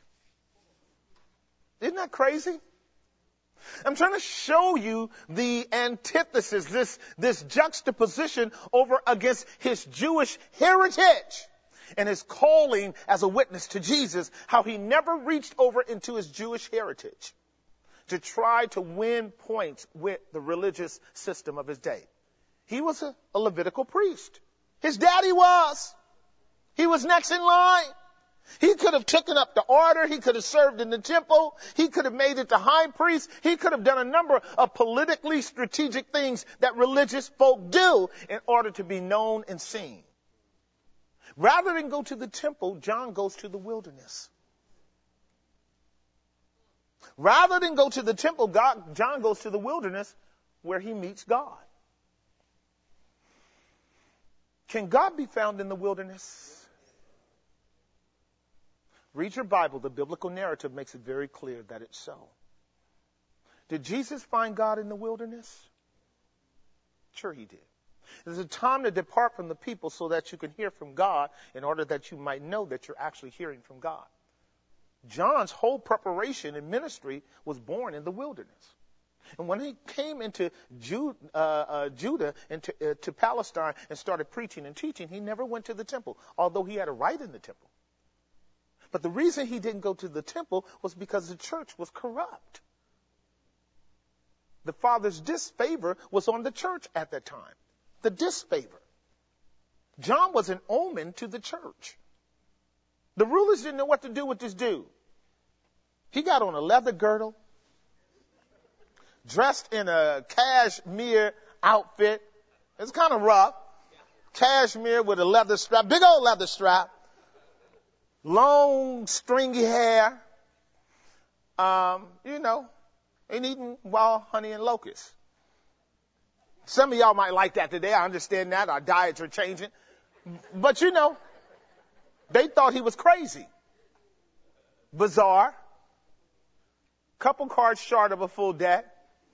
Isn't that crazy? I'm trying to show you the antithesis, this juxtaposition over against his Jewish heritage and his calling as a witness to Jesus, how he never reached over into his Jewish heritage to try to win points with the religious system of his day. He was a Levitical priest. His daddy was. He was next in line. He could have taken up the order. He could have served in the temple. He could have made it the high priest. He could have done a number of politically strategic things that religious folk do in order to be known and seen. Rather than go to the temple, John goes to the wilderness. Rather than go to the temple, John goes to the wilderness where he meets God. Can God be found in the wilderness? Read your Bible. The biblical narrative makes it very clear that it's so. Did Jesus find God in the wilderness? Sure he did. There's a time to depart from the people so that you can hear from God in order that you might know that you're actually hearing from God. John's whole preparation and ministry was born in the wilderness. And when he came into Judah and to Palestine and started preaching and teaching, he never went to the temple, although he had a right in the temple. But the reason he didn't go to the temple was because the church was corrupt. The Father's disfavor was on the church at that time. The disfavor. John was an omen to the church. The rulers didn't know what to do with this dude. He got on a leather girdle, dressed in a cashmere outfit. It's kind of rough. Cashmere with a leather strap, big old leather strap. Long, stringy hair, and eating wild honey and locusts. Some of y'all might like that today. I understand that. Our diets are changing. But you know, they thought he was crazy. Bizarre. Couple cards short of a full debt.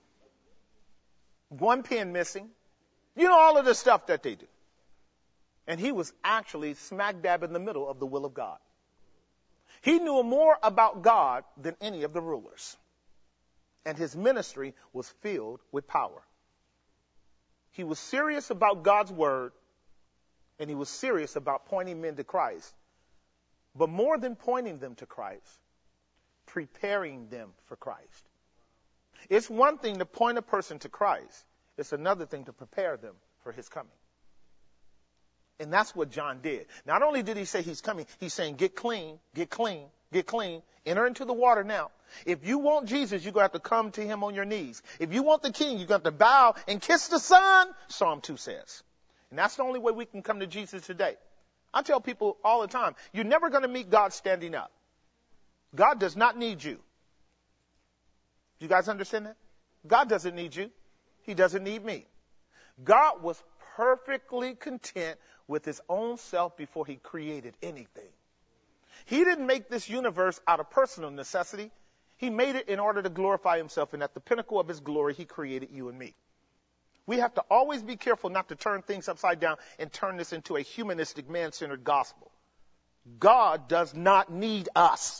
One pen missing. You know, all of the stuff that they do. And he was actually smack dab in the middle of the will of God. He knew more about God than any of the rulers. And his ministry was filled with power. He was serious about God's word, and he was serious about pointing men to Christ. But more than pointing them to Christ, preparing them for Christ. It's one thing to point a person to Christ. It's another thing to prepare them for his coming. And that's what John did. Not only did he say he's coming, he's saying get clean, get clean, get clean. Enter into the water now. If you want Jesus, you're going to have to come to him on your knees. If you want the king, you're going to have to bow and kiss the son, Psalm 2 says. And that's the only way we can come to Jesus today. I tell people all the time, you're never going to meet God standing up. God does not need you. Do you guys understand that? God doesn't need you. He doesn't need me. God was perfectly content with his own self before he created anything. He didn't make this universe out of personal necessity. He made it in order to glorify himself, and at the pinnacle of his glory, he created you and me. We have to always be careful not to turn things upside down and turn this into a humanistic, man-centered gospel. God does not need us.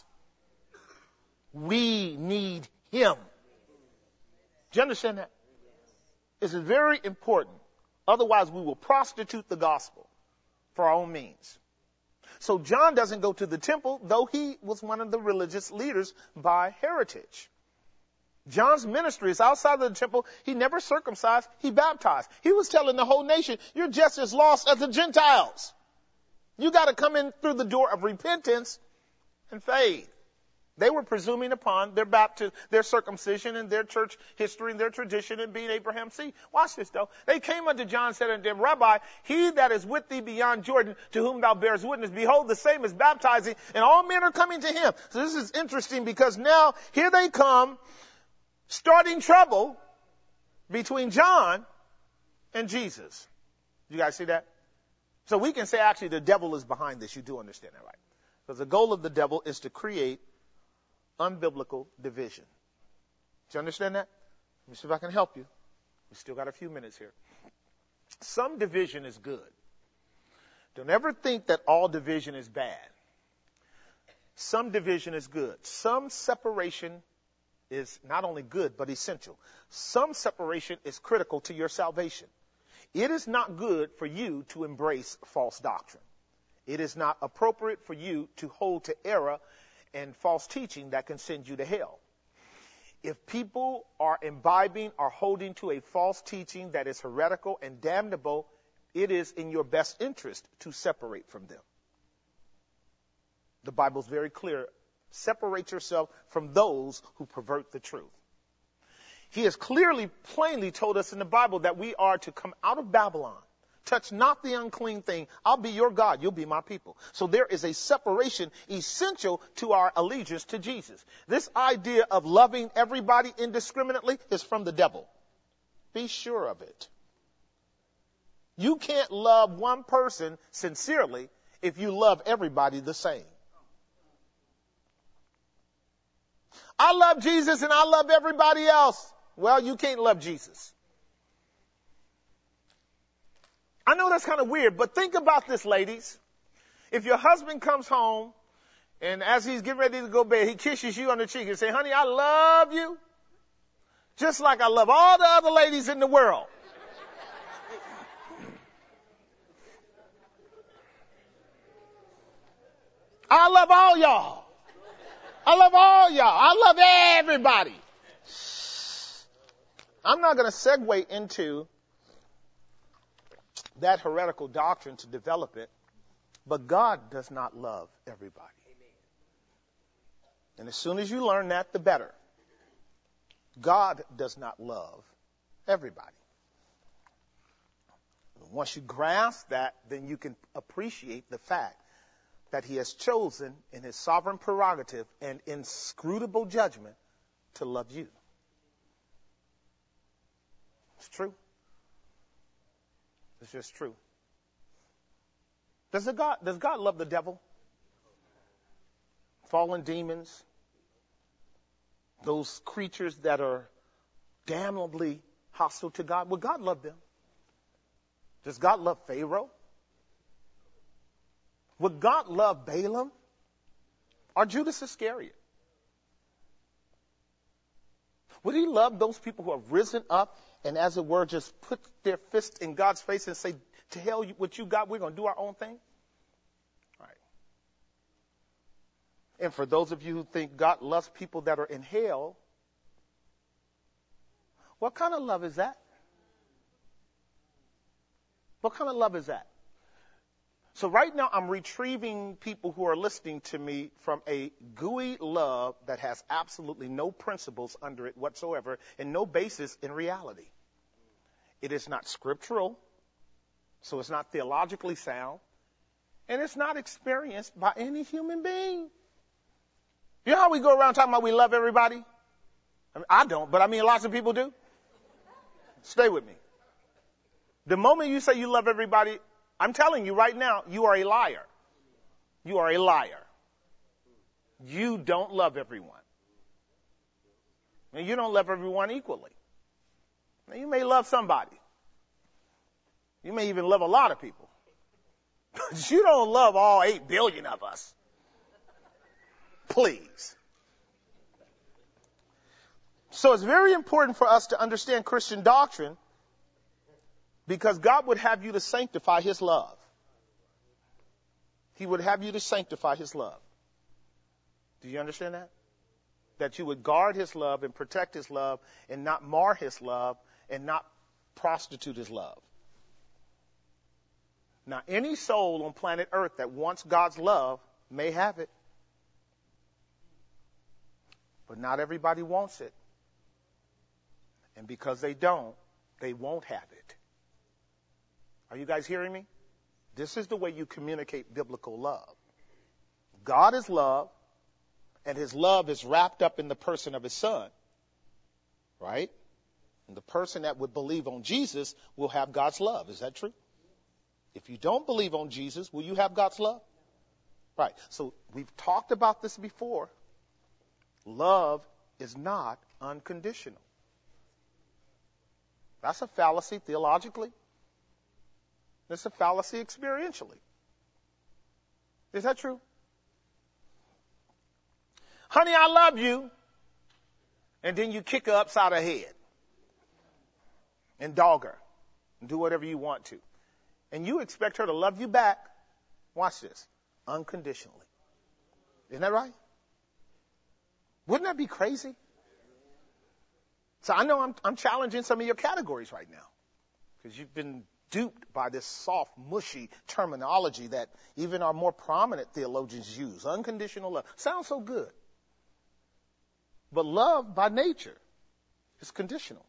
We need him. Do you understand that? It's very important. Otherwise, we will prostitute the gospel for our own means. So John doesn't go to the temple, though he was one of the religious leaders by heritage. John's ministry is outside of the temple. He never circumcised. He baptized. He was telling the whole nation, you're just as lost as the Gentiles. You got to come in through the door of repentance and faith. They were presuming upon their baptism, their circumcision, and their church history, and their tradition, and being Abraham's seed. Watch this, though. They came unto John and said unto him, Rabbi, he that is with thee beyond Jordan, to whom thou bearest witness, behold, the same is baptizing, and all men are coming to him. So this is interesting because now here they come, starting trouble between John and Jesus. You guys see that? So we can say actually the devil is behind this. You do understand that, right? Because the goal of the devil is to create unbiblical division. Do you understand that? Let me see if I can help you. We still got a few minutes here. Some division is good. Don't ever think that all division is bad. Some division is good. Some separation is not only good, but essential. Some separation is critical to your salvation. It is not good for you to embrace false doctrine. It is not appropriate for you to hold to error and false teaching that can send you to hell. If people are imbibing or holding to a false teaching that is heretical and damnable, it is in your best interest to separate from them. The Bible is very clear. Separate yourself from those who pervert the truth. He has clearly, plainly told us in the Bible that we are to come out of Babylon. Touch not the unclean thing. I'll be your God. You'll be my people. So there is a separation essential to our allegiance to Jesus. This idea of loving everybody indiscriminately is from the devil. Be sure of it. You can't love one person sincerely if you love everybody the same. I love Jesus and I love everybody else. Well, you can't love Jesus. I know that's kind of weird, but think about this, ladies. If your husband comes home and as he's getting ready to go to bed, he kisses you on the cheek and says, honey, I love you just like I love all the other ladies in the world. I love all y'all. I love all y'all. I love everybody. I'm not going to segue into that heretical doctrine to develop it, but God does not love everybody. And as soon as you learn that, the better. God does not love everybody. Once you grasp that, then you can appreciate the fact that he has chosen in his sovereign prerogative and inscrutable judgment to love you. It's true. It's just true. Does God love the devil? Fallen demons? Those creatures that are damnably hostile to God? Would God love them? Does God love Pharaoh? Would God love Balaam or Judas Iscariot? Would he love those people who have risen up and, as it were, just put their fist in God's face and say, to hell what you got, we're going to do our own thing? All right. And for those of you who think God loves people that are in hell, what kind of love is that? What kind of love is that? So right now I'm retrieving people who are listening to me from a gooey love that has absolutely no principles under it whatsoever and no basis in reality. It is not scriptural, so it's not theologically sound, and it's not experienced by any human being. You know how we go around talking about we love everybody? I don't, but lots of people do. Stay with me. The moment you say you love everybody, I'm telling you right now, you are a liar. You are a liar. You don't love everyone. And you don't love everyone equally. Now, you may love somebody. You may even love a lot of people. But you don't love all 8 billion of us. Please. So it's very important for us to understand Christian doctrine, because God would have you to sanctify his love. He would have you to sanctify his love. Do you understand that? That you would guard his love and protect his love and not mar his love and not prostitute his love. Now, any soul on planet Earth that wants God's love may have it. But not everybody wants it. And because they don't, they won't have it. Are you guys hearing me? This is the way you communicate biblical love. God is love, and his love is wrapped up in the person of his son. Right? And the person that would believe on Jesus will have God's love. Is that true? If you don't believe on Jesus, will you have God's love? Right. So we've talked about this before. Love is not unconditional. That's a fallacy theologically. It's a fallacy experientially. Is that true? Honey, I love you. And then you kick her upside her head. And dog her. And do whatever you want to. And you expect her to love you back. Watch this. Unconditionally. Isn't that right? Wouldn't that be crazy? So I know I'm challenging some of your categories right now. Because you've been duped by this soft, mushy terminology that even our more prominent theologians use. Unconditional love. Sounds so good. But love by nature is conditional.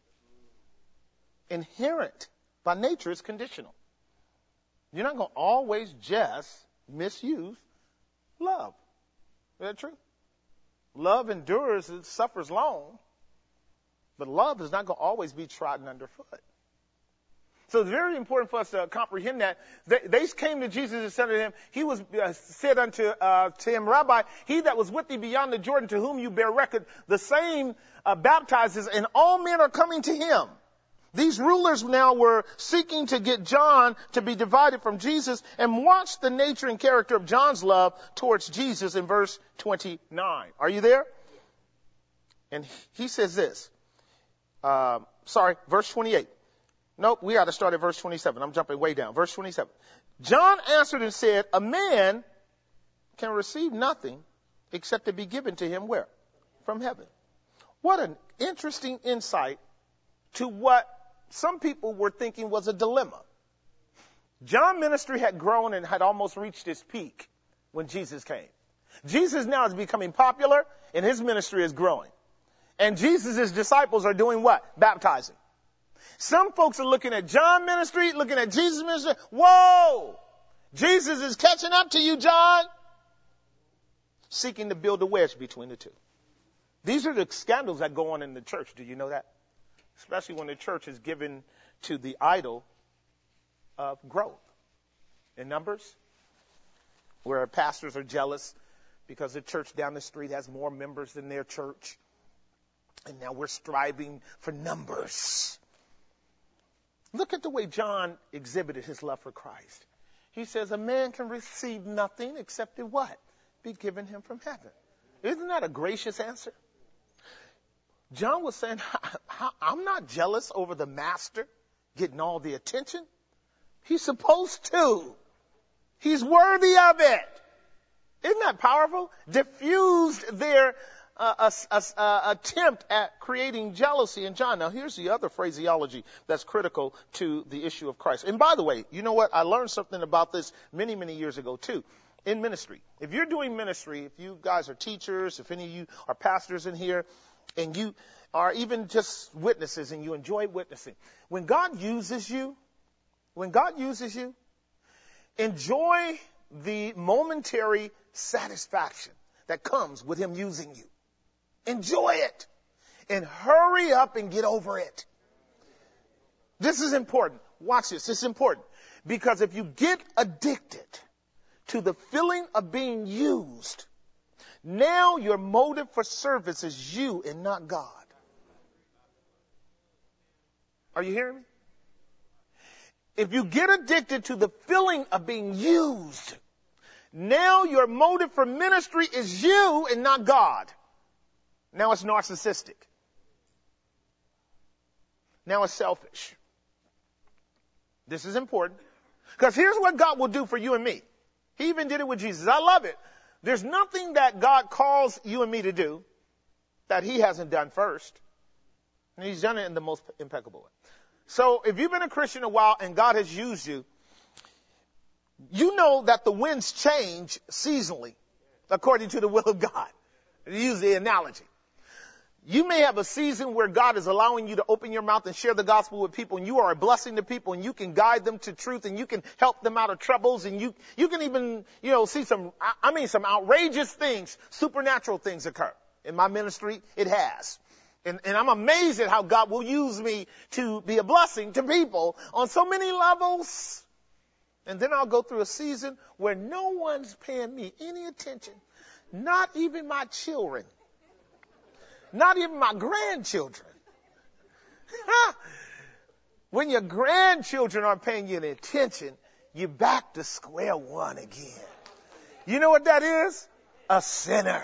Inherent by nature is conditional. You're not going to always just misuse love. Is that true? Love endures, it suffers long. But love is not going to always be trodden underfoot. So it's very important for us to comprehend that. They came to Jesus and said to him, he was said unto him, Rabbi, he that was with thee beyond the Jordan, to whom you bear record, the same baptizes, and all men are coming to him. These rulers now were seeking to get John to be divided from Jesus, and watch the nature and character of John's love towards Jesus in verse 29. Are you there? And he says this. Verse 28. Nope, we got to start at verse 27. I'm jumping way down. Verse 27. John answered and said, a man can receive nothing except to be given to him where? From heaven. What an interesting insight to what some people were thinking was a dilemma. John's ministry had grown and had almost reached its peak when Jesus came. Jesus now is becoming popular and his ministry is growing. And Jesus' disciples are doing what? Baptizing. Some folks are looking at John's ministry, looking at Jesus' ministry. Whoa! Jesus is catching up to you, John. Seeking to build a wedge between the two. These are the scandals that go on in the church. Do you know that? Especially when the church is given to the idol of growth in numbers where pastors are jealous because the church down the street has more members than their church. And now we're striving for numbers. Look at the way John exhibited his love for Christ. He says a man can receive nothing except it what? Be given him from heaven. Isn't that a gracious answer? John was saying, I'm not jealous over the master getting all the attention. He's supposed to. He's worthy of it. Isn't that powerful? Diffused their attempt at creating jealousy in John. Now, here's the other phraseology that's critical to the issue of Christ. And by the way, you know what? I learned something about this many, many years ago, too, in ministry. If you're doing ministry, if you guys are teachers, if any of you are pastors in here, and you are even just witnesses and you enjoy witnessing, when God uses you, enjoy the momentary satisfaction that comes with him using you. Enjoy it and hurry up and get over it. This is important. Watch this. This is important because if you get addicted to the feeling of being used, now your motive for service is you and not God. Are you hearing me? If you get addicted to the feeling of being used, now your motive for ministry is you and not God. Now it's narcissistic. Now it's selfish. This is important because here's what God will do for you and me. He even did it with Jesus. I love it. There's nothing that God calls you and me to do that he hasn't done first. And he's done it in the most impeccable way. So if you've been a Christian a while and God has used you, you know that the winds change seasonally according to the will of God. To use the analogy. You may have a season where God is allowing you to open your mouth and share the gospel with people, and you are a blessing to people, and you can guide them to truth, and you can help them out of troubles, and you can even, see some outrageous things, supernatural things occur. In my ministry, it has. And I'm amazed at how God will use me to be a blessing to people on so many levels. And then I'll go through a season where no one's paying me any attention. Not even my children. Not even my grandchildren. When your grandchildren aren't paying you any attention, you're back to square one again. You know what that is? A sinner.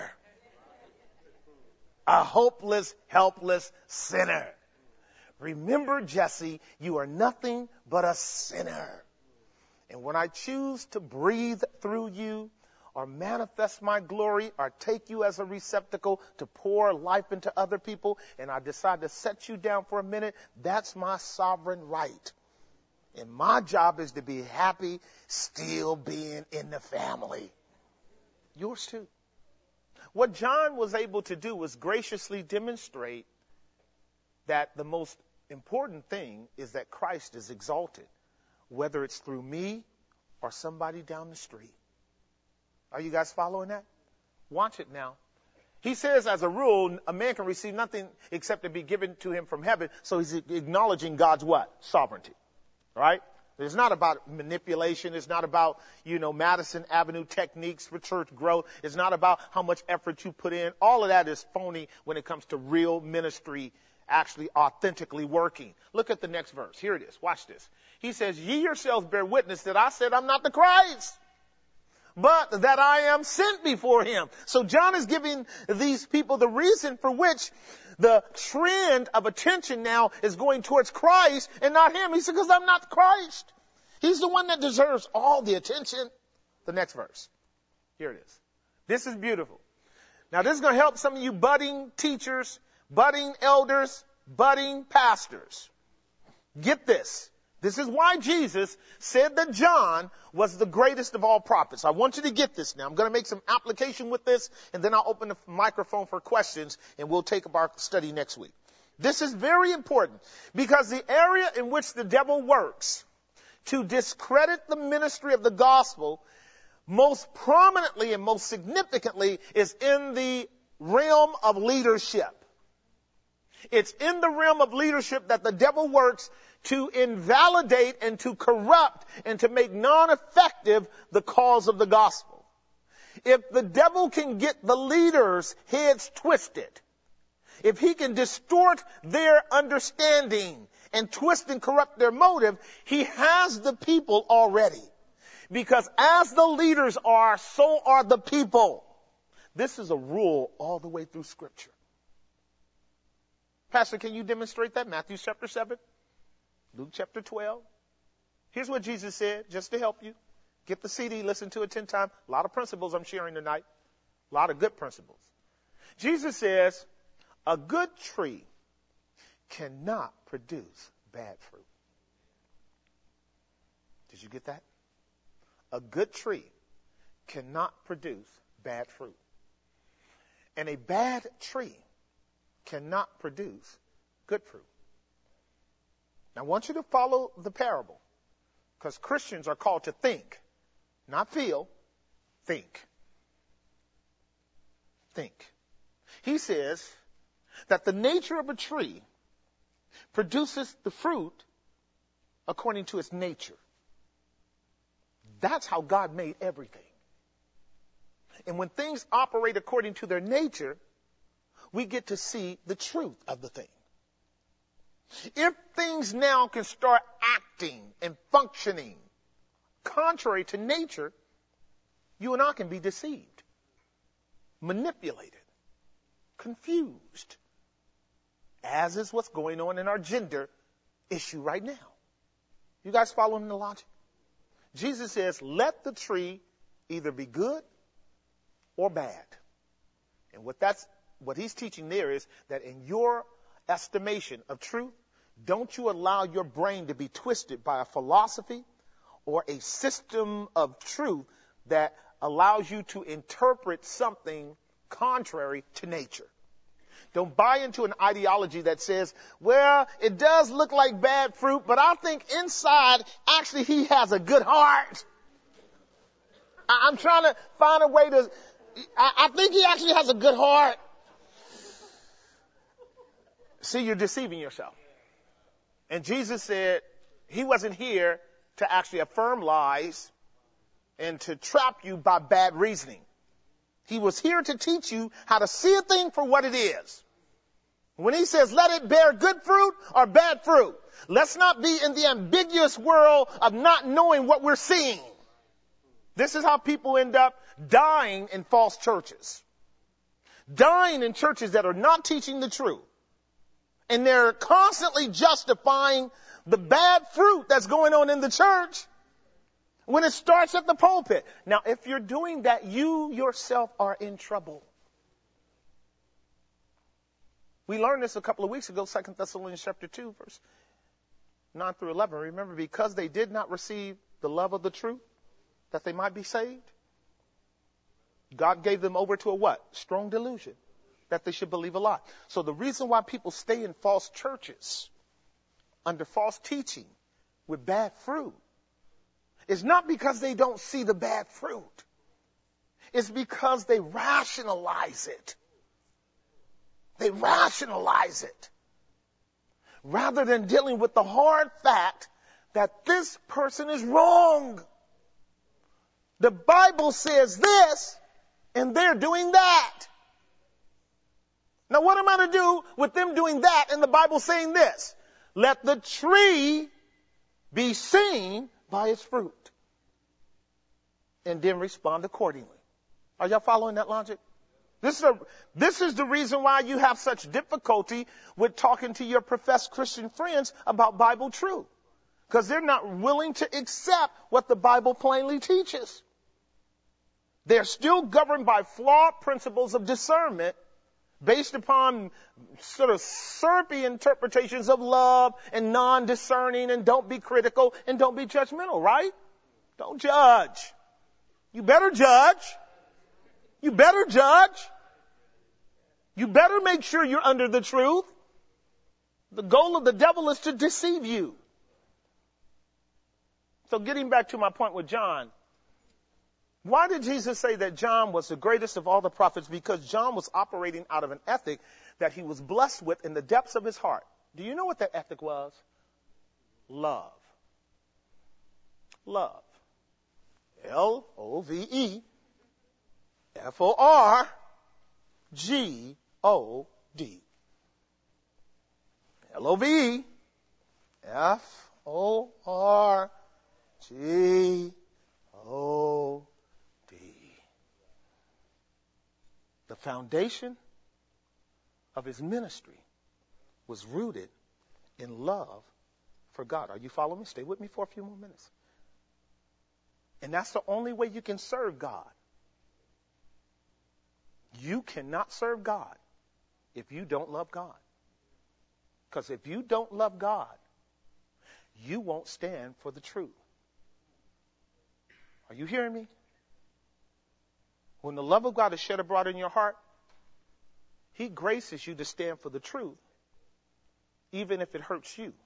A hopeless, helpless sinner. Remember, Jesse, you are nothing but a sinner. And when I choose to breathe through you, or manifest my glory, or take you as a receptacle to pour life into other people, and I decide to set you down for a minute, that's my sovereign right. And my job is to be happy still being in the family. Yours too. What John was able to do was graciously demonstrate that the most important thing is that Christ is exalted, whether it's through me or somebody down the street. Are you guys following that? Watch it now. He says, as a rule, a man can receive nothing except to be given to him from heaven. So he's acknowledging God's what? Sovereignty. Right? It's not about manipulation. It's not about, Madison Avenue techniques for church growth. It's not about how much effort you put in. All of that is phony when it comes to real ministry actually authentically working. Look at the next verse. Here it is. Watch this. He says, ye yourselves bear witness that I said I'm not the Christ, but that I am sent before him. So John is giving these people the reason for which the trend of attention now is going towards Christ and not him. He said, because I'm not Christ. He's the one that deserves all the attention. The next verse. Here it is. This is beautiful. Now this is going to help some of you budding teachers, budding elders, budding pastors. Get this. This is why Jesus said that John was the greatest of all prophets. I want you to get this now. I'm going to make some application with this, and then I'll open the microphone for questions, and we'll take up our study next week. This is very important because the area in which the devil works to discredit the ministry of the gospel most prominently and most significantly is in the realm of leadership. It's in the realm of leadership that the devil works to invalidate and to corrupt and to make non-effective the cause of the gospel. If the devil can get the leaders' heads twisted, if he can distort their understanding and twist and corrupt their motive, he has the people already. Because as the leaders are, so are the people. This is a rule all the way through Scripture. Pastor, can you demonstrate that? Matthew chapter 7, Luke chapter 12. Here's what Jesus said, just to help you. Get the CD, listen to it 10 times. A lot of principles I'm sharing tonight. A lot of good principles. Jesus says, a good tree cannot produce bad fruit. Did you get that? A good tree cannot produce bad fruit. And a bad tree cannot produce good fruit. Now, I want you to follow the parable, because Christians are called to think, not feel, think. Think. He says that the nature of a tree produces the fruit according to its nature. That's how God made everything. And when things operate according to their nature, we get to see the truth of the thing. If things now can start acting and functioning contrary to nature, you and I can be deceived, manipulated, confused, as is what's going on in our gender issue right now. You guys following the logic? Jesus says, let the tree either be good or bad. And what he's teaching there is that in your estimation of truth, don't you allow your brain to be twisted by a philosophy or a system of truth that allows you to interpret something contrary to nature. Don't buy into an ideology that says, well, it does look like bad fruit, but I think inside, actually, he has a good heart. I'm trying to find a way to, I think he actually has a good heart. See, you're deceiving yourself. And Jesus said he wasn't here to actually affirm lies and to trap you by bad reasoning. He was here to teach you how to see a thing for what it is. When he says, let it bear good fruit or bad fruit, let's not be in the ambiguous world of not knowing what we're seeing. This is how people end up dying in false churches. Dying in churches that are not teaching the truth. And they're constantly justifying the bad fruit that's going on in the church when it starts at the pulpit. Now, if you're doing that, you yourself are in trouble. We learned this a couple of weeks ago, 2 Thessalonians chapter 2, verse 9 through 11. Remember, because they did not receive the love of the truth, that they might be saved, God gave them over to a what? Strong delusion, that they should believe a lie. So the reason why people stay in false churches, under false teaching, with bad fruit, is not because they don't see the bad fruit. It's because they rationalize it. They rationalize it rather than dealing with the hard fact that this person is wrong. The Bible says this and they're doing that. Now, what am I to do with them doing that and the Bible saying this? Let the tree be seen by its fruit, and then respond accordingly. Are y'all following that logic? This is the reason why you have such difficulty with talking to your professed Christian friends about Bible truth. Because they're not willing to accept what the Bible plainly teaches. They're still governed by flawed principles of discernment based upon sort of syrupy interpretations of love and non-discerning and don't be critical and don't be judgmental, right? Don't judge. You better judge. You better judge. You better make sure you're under the truth. The goal of the devil is to deceive you. So getting back to my point with John, why did Jesus say that John was the greatest of all the prophets? Because John was operating out of an ethic that he was blessed with in the depths of his heart. Do you know what that ethic was? Love. Love. Love. F-O-R-G-O-D. L-O-V-E. F-O-R-G-O-D. The foundation of his ministry was rooted in love for God. Are you following me? Stay with me for a few more minutes. And that's the only way you can serve God. You cannot serve God if you don't love God. Because if you don't love God, you won't stand for the truth. Are you hearing me? When the love of God is shed abroad in your heart, he graces you to stand for the truth, even if it hurts you.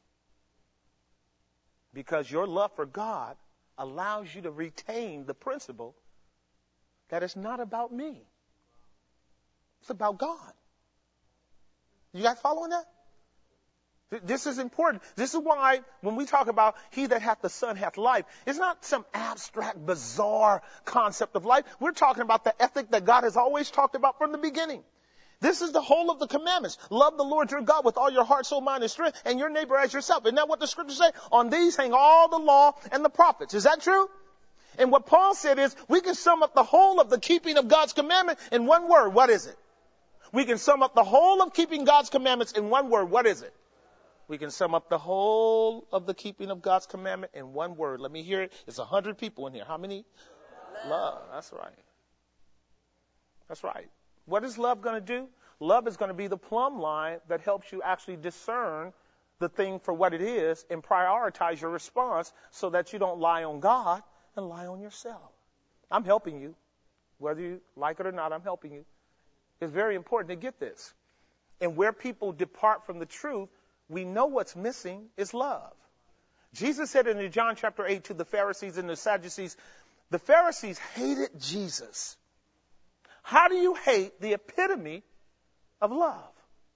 Because your love for God allows you to retain the principle that it's not about me. It's about God. You guys following that? This is important. This is why when we talk about he that hath the Son hath life, it's not some abstract, bizarre concept of life. We're talking about the ethic that God has always talked about from the beginning. This is the whole of the commandments. Love the Lord your God with all your heart, soul, mind, and strength, and your neighbor as yourself. Isn't that what the scriptures say? On these hang all the law and the prophets. Is that true? And what Paul said is we can sum up the whole of the keeping of God's commandment in one word. What is it? We can sum up the whole of keeping God's commandments in one word. What is it? We can sum up the whole of the keeping of God's commandment in one word. Let me hear it. It's 100 people in here. How many? Love. That's right. That's right. What is love going to do? Love is going to be the plumb line that helps you actually discern the thing for what it is and prioritize your response so that you don't lie on God and lie on yourself. I'm helping you. Whether you like it or not, I'm helping you. It's very important to get this. And where people depart from the truth, we know what's missing is love. Jesus said in John chapter 8 to the Pharisees and the Sadducees, the Pharisees hated Jesus. How do you hate the epitome of love?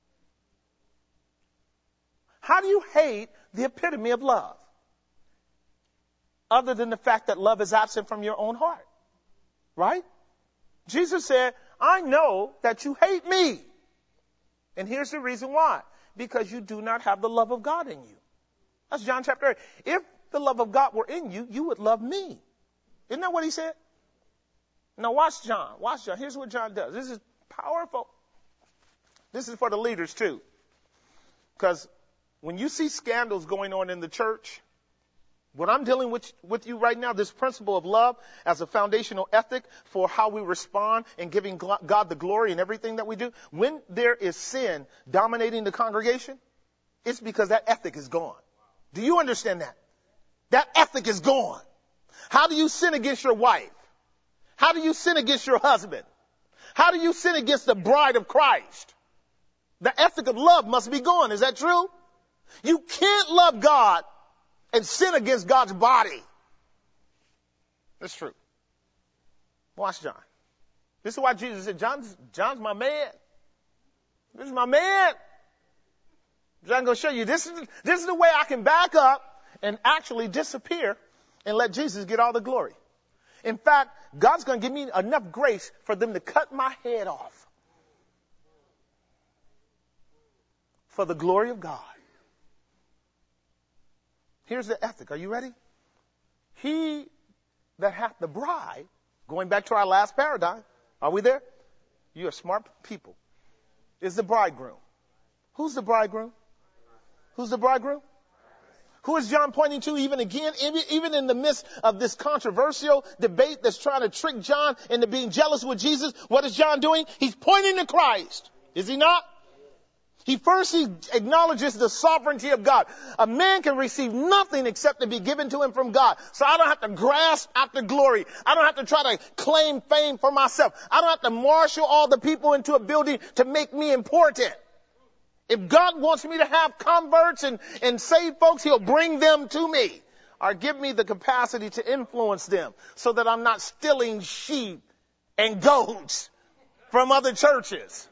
How do you hate the epitome of love? Other than the fact that love is absent from your own heart. Right? Jesus said, I know that you hate me. And here's the reason why. Because you do not have the love of God in you. That's John chapter 8. If the love of God were in you, you would love me. Isn't that what he said? Now watch John. Watch John. Here's what John does. This is powerful. This is for the leaders too. Because when you see scandals going on in the church, what I'm dealing with you right now, this principle of love as a foundational ethic for how we respond and giving God the glory in everything that we do. When there is sin dominating the congregation, it's because that ethic is gone. Do you understand that? That ethic is gone. How do you sin against your wife? How do you sin against your husband? How do you sin against the bride of Christ? The ethic of love must be gone. Is that true? You can't love God and sin against God's body. That's true. Watch John. This is why Jesus said, John's my man. This is my man. John's going to show you this is the way I can back up and actually disappear and let Jesus get all the glory. In fact, God's going to give me enough grace for them to cut my head off for the glory of God. Here's the ethic. Are you ready? He that hath the bride, going back to our last paradigm, are we there? You are smart people. Is the bridegroom. Who's the bridegroom? Who's the bridegroom? Who is John pointing to even again, even in the midst of this controversial debate that's trying to trick John into being jealous with Jesus? What is John doing? He's pointing to Christ. Is he not? He acknowledges the sovereignty of God. A man can receive nothing except to be given to him from God. So I don't have to grasp after glory. I don't have to try to claim fame for myself. I don't have to marshal all the people into a building to make me important. If God wants me to have converts and save folks, he'll bring them to me or give me the capacity to influence them so that I'm not stealing sheep and goats from other churches.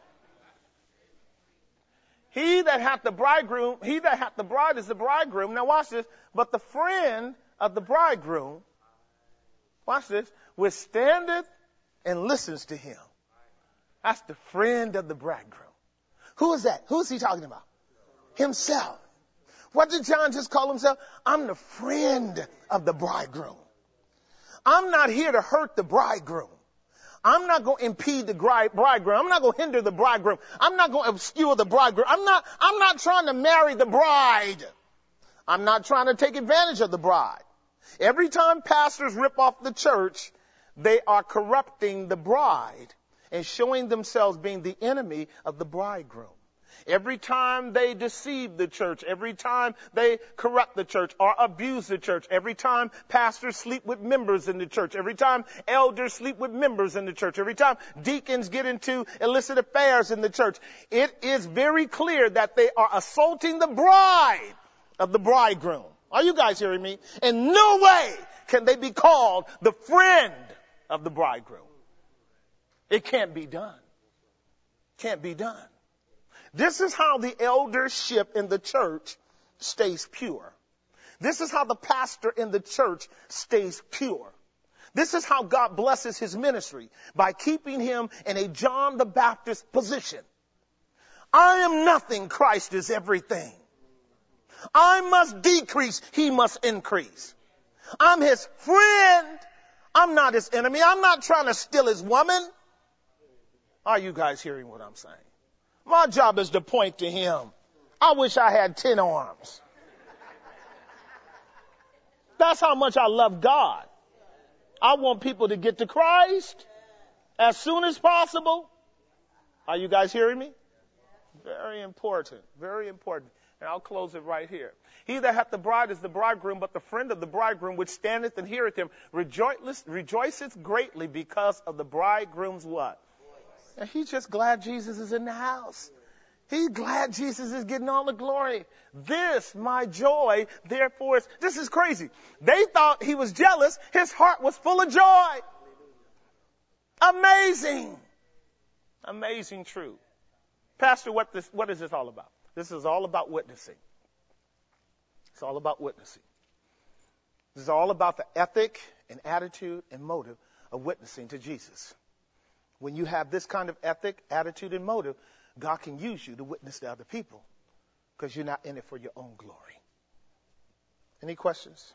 He that hath the bridegroom, he that hath the bride is the bridegroom. Now watch this. But the friend of the bridegroom, watch this, withstandeth and listens to him. That's the friend of the bridegroom. Who is that? Who is he talking about? Himself. What did John just call himself? I'm the friend of the bridegroom. I'm not here to hurt the bridegroom. I'm not going to impede the bridegroom. I'm not going to hinder the bridegroom. I'm not going to obscure the bridegroom. I'm not trying to marry the bride. I'm not trying to take advantage of the bride. Every time pastors rip off the church, they are corrupting the bride and showing themselves being the enemy of the bridegroom. Every time they deceive the church, every time they corrupt the church or abuse the church, every time pastors sleep with members in the church, every time elders sleep with members in the church, every time deacons get into illicit affairs in the church, it is very clear that they are assaulting the bride of the bridegroom. Are you guys hearing me? In no way can they be called the friend of the bridegroom. It can't be done. Can't be done. This is how the eldership in the church stays pure. This is how the pastor in the church stays pure. This is how God blesses his ministry, by keeping him in a John the Baptist position. I am nothing, Christ is everything. I must decrease, he must increase. I'm his friend. I'm not his enemy. I'm not trying to steal his woman. Are you guys hearing what I'm saying? My job is to point to him. I wish I had 10 arms. That's how much I love God. I want people to get to Christ as soon as possible. Are you guys hearing me? Very important. Very important. And I'll close it right here. He that hath the bride is the bridegroom, but the friend of the bridegroom which standeth and heareth him rejoiceth greatly because of the bridegroom's what? And he's just glad Jesus is in the house. He's glad Jesus is getting all the glory. This, my joy, therefore is... This is crazy. They thought he was jealous. His heart was full of joy. Amazing. Amazing truth. Pastor, what is this all about? This is all about witnessing. It's all about witnessing. This is all about the ethic and attitude and motive of witnessing to Jesus. When you have this kind of ethic, attitude, and motive, God can use you to witness to other people because you're not in it for your own glory. Any questions?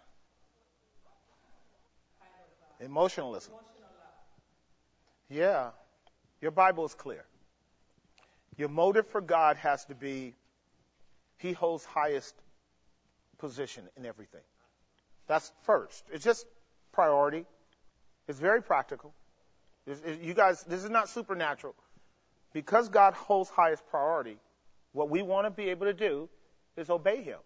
Emotionalism. Yeah. Your Bible is clear. Your motive for God has to be, he holds highest position in everything. That's first. It's just priority. It's very practical. You guys, this is not supernatural. Because God holds highest priority, what we want to be able to do is obey him.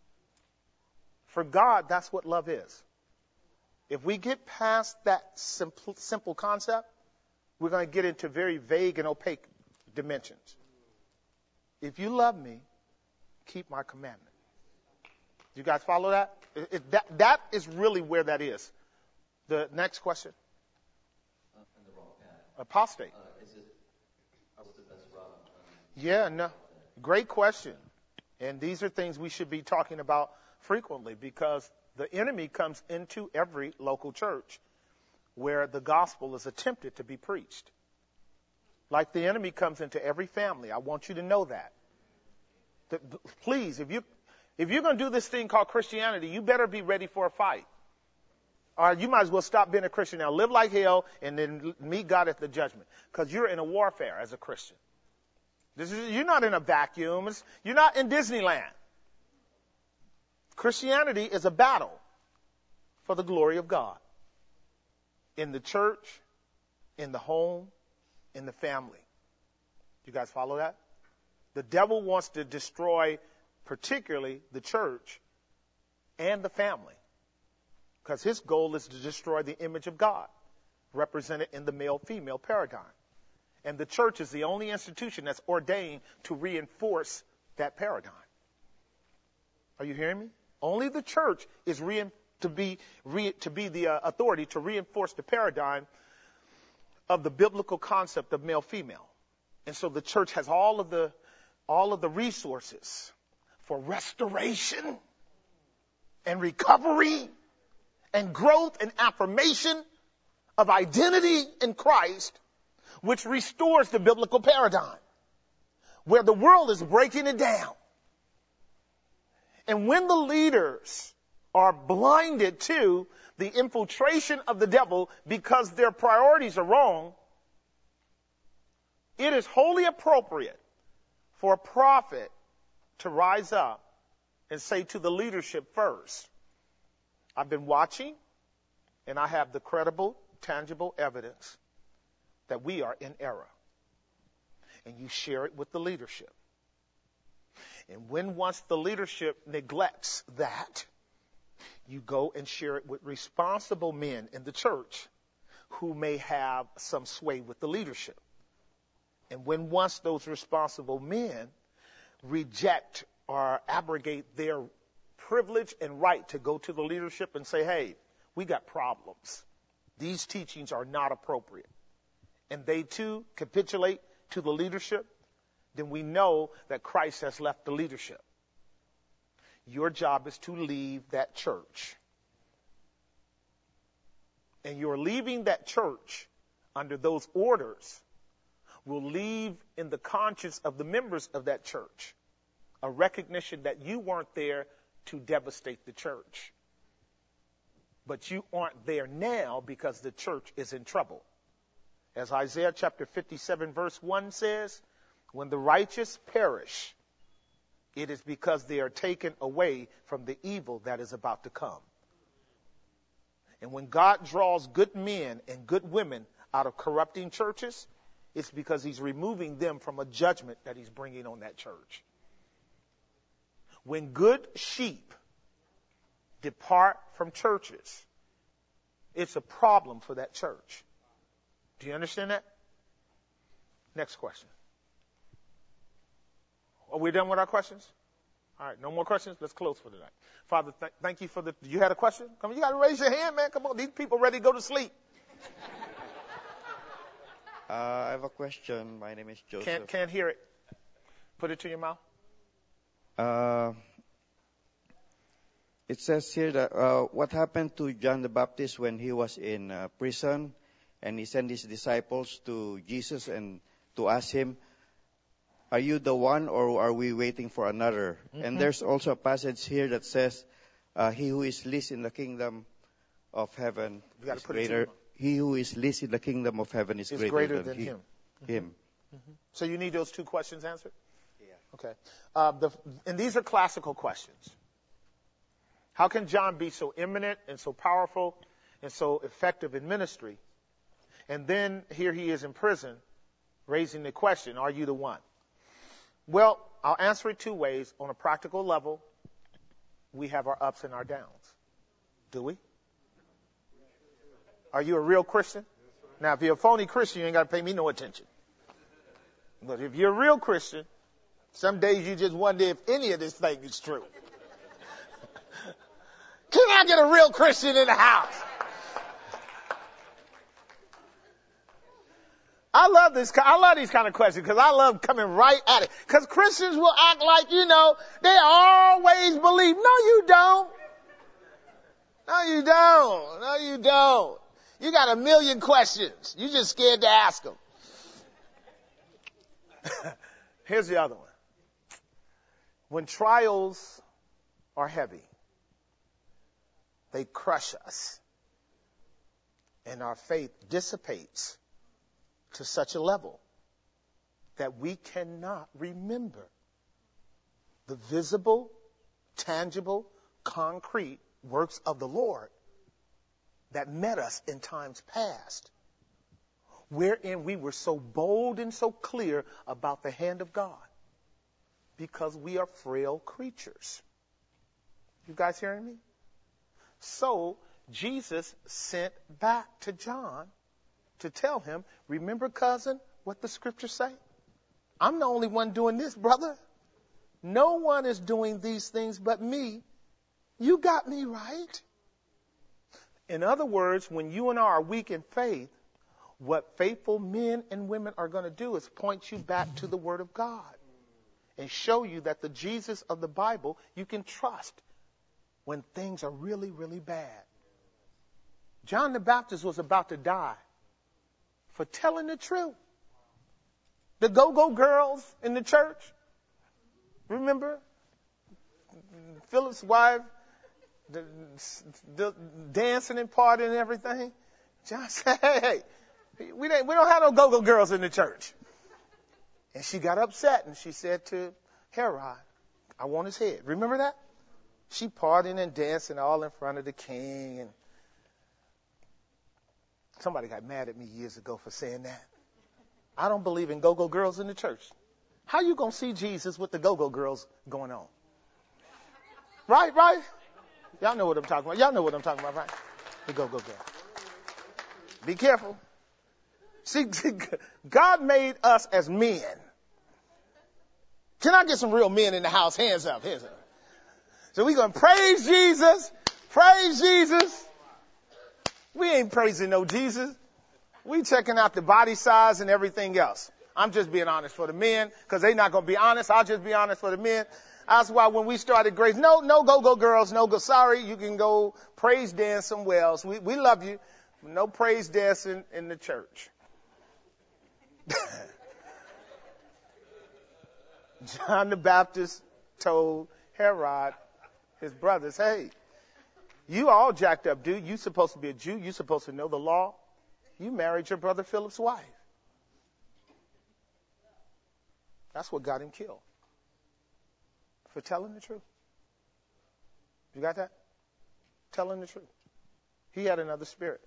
For God, that's what love is. If we get past that simple concept, we're going to get into very vague and opaque dimensions. If you love me, keep my commandment. You guys follow that? That is really where that is. The next question. In the wrong path. Apostate. What's the best route? Yeah, no. Great question. And these are things we should be talking about frequently because the enemy comes into every local church where the gospel is attempted to be preached. Like the enemy comes into every family. I want you to know that. Please, if you're going to do this thing called Christianity, you better be ready for a fight. Or you might as well stop being a Christian now. Live like hell and then meet God at the judgment. Because you're in a warfare as a Christian. You're not in a vacuum. You're not in Disneyland. Christianity is a battle for the glory of God. In the church, in the home, in the family. You guys follow that? The devil wants to destroy particularly the church and the family. Because his goal is to destroy the image of God, represented in the male-female paradigm. And the church is the only institution that's ordained to reinforce that paradigm. Are you hearing me? Only the church is to be the authority to reinforce the paradigm of the biblical concept of male-female. And so the church has all of the resources for restoration and recovery and growth and affirmation of identity in Christ, which restores the biblical paradigm, where the world is breaking it down. And when the leaders are blinded to the infiltration of the devil because their priorities are wrong, it is wholly appropriate for a prophet to rise up and say to the leadership first, I've been watching and I have the credible, tangible evidence that we are in error. And you share it with the leadership. And when once the leadership neglects that, you go and share it with responsible men in the church who may have some sway with the leadership. And when once those responsible men reject or abrogate their privilege and right to go to the leadership and say, hey, we got problems. These teachings are not appropriate. And they too capitulate to the leadership, then we know that Christ has left the leadership. Your job is to leave that church. And your leaving that church under those orders will leave in the conscience of the members of that church a recognition that you weren't there to devastate the church. But you aren't there now because the church is in trouble. As Isaiah chapter 57 verse 1 says, when the righteous perish, it is because they are taken away from the evil that is about to come. And when God draws good men and good women out of corrupting churches, it's because he's removing them from a judgment that he's bringing on that church. When good sheep depart from churches, it's a problem for that church. Do you understand that? Next question. Are we done with our questions? All right, no more questions? Let's close for tonight. Father, thank you for you had a question? Come on, you got to raise your hand, man. Come on, these people ready to go to sleep. I have a question. My name is Joseph. Can't hear it. Put it to your mouth. It says here that what happened to John the Baptist when he was in prison and he sent his disciples to Jesus and to ask him, are you the one or are we waiting for another? Mm-hmm. And there's also a passage here that says, he who is least in the kingdom of heaven is greater. He who is least in the kingdom of heaven is greater than him. Mm-hmm. So you need those two questions answered? Yeah. Okay. And these are classical questions. How can John be so eminent and so powerful and so effective in ministry? And then here he is in prison raising the question, are you the one? Well, I'll answer it two ways. On a practical level, we have our ups and our downs. Do we? Are you a real Christian? Now, if you're a phony Christian, you ain't got to pay me no attention. But if you're a real Christian, some days you just wonder if any of this thing is true. Can I get a real Christian in the house? I love these kind of questions because I love coming right at it. Because Christians will act like, they always believe. No, you don't. No, you don't. No, you don't. You got a million questions. You just scared to ask them. Here's the other one. When trials are heavy, they crush us, and our faith dissipates to such a level that we cannot remember the visible, tangible, concrete works of the Lord that met us in times past, wherein we were so bold and so clear about the hand of God, because we are frail creatures. You guys hearing me? So Jesus sent back to John to tell him, remember, cousin, what the scriptures say? I'm the only one doing this, brother. No one is doing these things but me. You got me right. In other words, when you and I are weak in faith, what faithful men and women are going to do is point you back to the Word of God and show you that the Jesus of the Bible you can trust when things are really, really bad. John the Baptist was about to die for telling the truth. The go-go girls in the church, remember? Philip's wife, the dancing and partying and everything. John said, hey, we don't have no go-go girls in the church. And she got upset and she said to Herod, I want his head. Remember that? She partying and dancing all in front of the king. And somebody got mad at me years ago for saying that. I don't believe in go-go girls in the church. How you going to see Jesus with the go-go girls going on? Right? Y'all know what I'm talking about. Right? The go-go girl. Be careful. See, God made us as men. Can I get some real men in the house? Hands up. So we're going to praise Jesus. Praise Jesus. We ain't praising no Jesus. We checking out the body size and everything else. I'm just being honest for the men because they're not going to be honest. I'll just be honest for the men. That's why when we started Grace, no go-go girls, no go. Sorry, you can go praise dance somewhere else. We love you. No praise dancing in the church. John the Baptist told Herod, his brothers, hey, you all jacked up, dude. You supposed to be a Jew. You supposed to know the law. You married your brother Philip's wife. That's what got him killed. For telling the truth. You got that? Telling the truth. He had another spirit.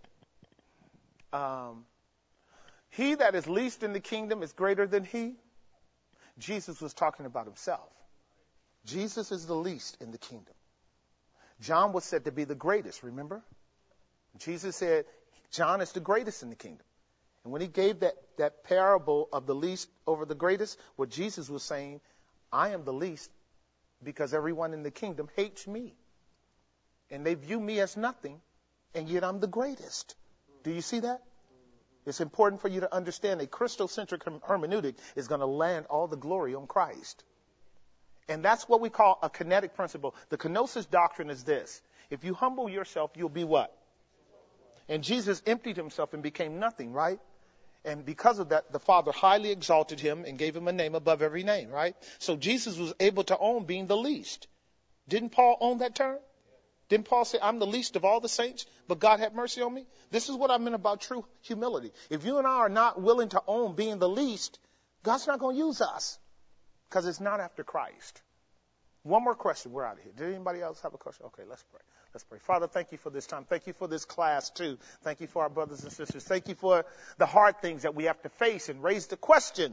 He that is least in the kingdom is greater than he. Jesus was talking about himself. Jesus is the least in the kingdom. John was said to be the greatest, remember? Jesus said John is the greatest in the kingdom. And when he gave that parable of the least over the greatest, what Jesus was saying, I am the least because everyone in the kingdom hates me. And they view me as nothing, and yet I'm the greatest. Do you see that? It's important for you to understand a Christocentric hermeneutic is going to land all the glory on Christ. And that's what we call a kinetic principle. The kenosis doctrine is this. If you humble yourself, you'll be what? And Jesus emptied himself and became nothing, right? And because of that, the Father highly exalted him and gave him a name above every name, right? So Jesus was able to own being the least. Didn't Paul own that term? Didn't Paul say, I'm the least of all the saints, but God had mercy on me? This is what I meant about true humility. If you and I are not willing to own being the least, God's not going to use us because it's not after Christ. One more question. We're out of here. Did anybody else have a question? Okay, let's pray. Let's pray. Father, thank you for this time. Thank you for this class, too. Thank you for our brothers and sisters. Thank you for the hard things that we have to face and raise the question.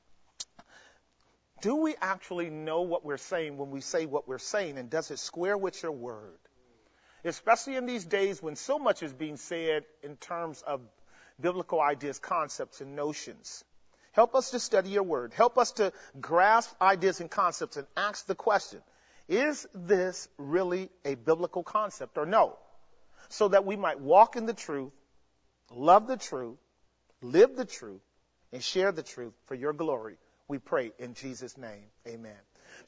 Do we actually know what we're saying when we say what we're saying, and does it square with your word? Especially in these days when so much is being said in terms of biblical ideas, concepts, and notions. Help us to study your word. Help us to grasp ideas and concepts and ask the question, is this really a biblical concept or no? So that we might walk in the truth, love the truth, live the truth, and share the truth for your glory. We pray in Jesus' name. Amen.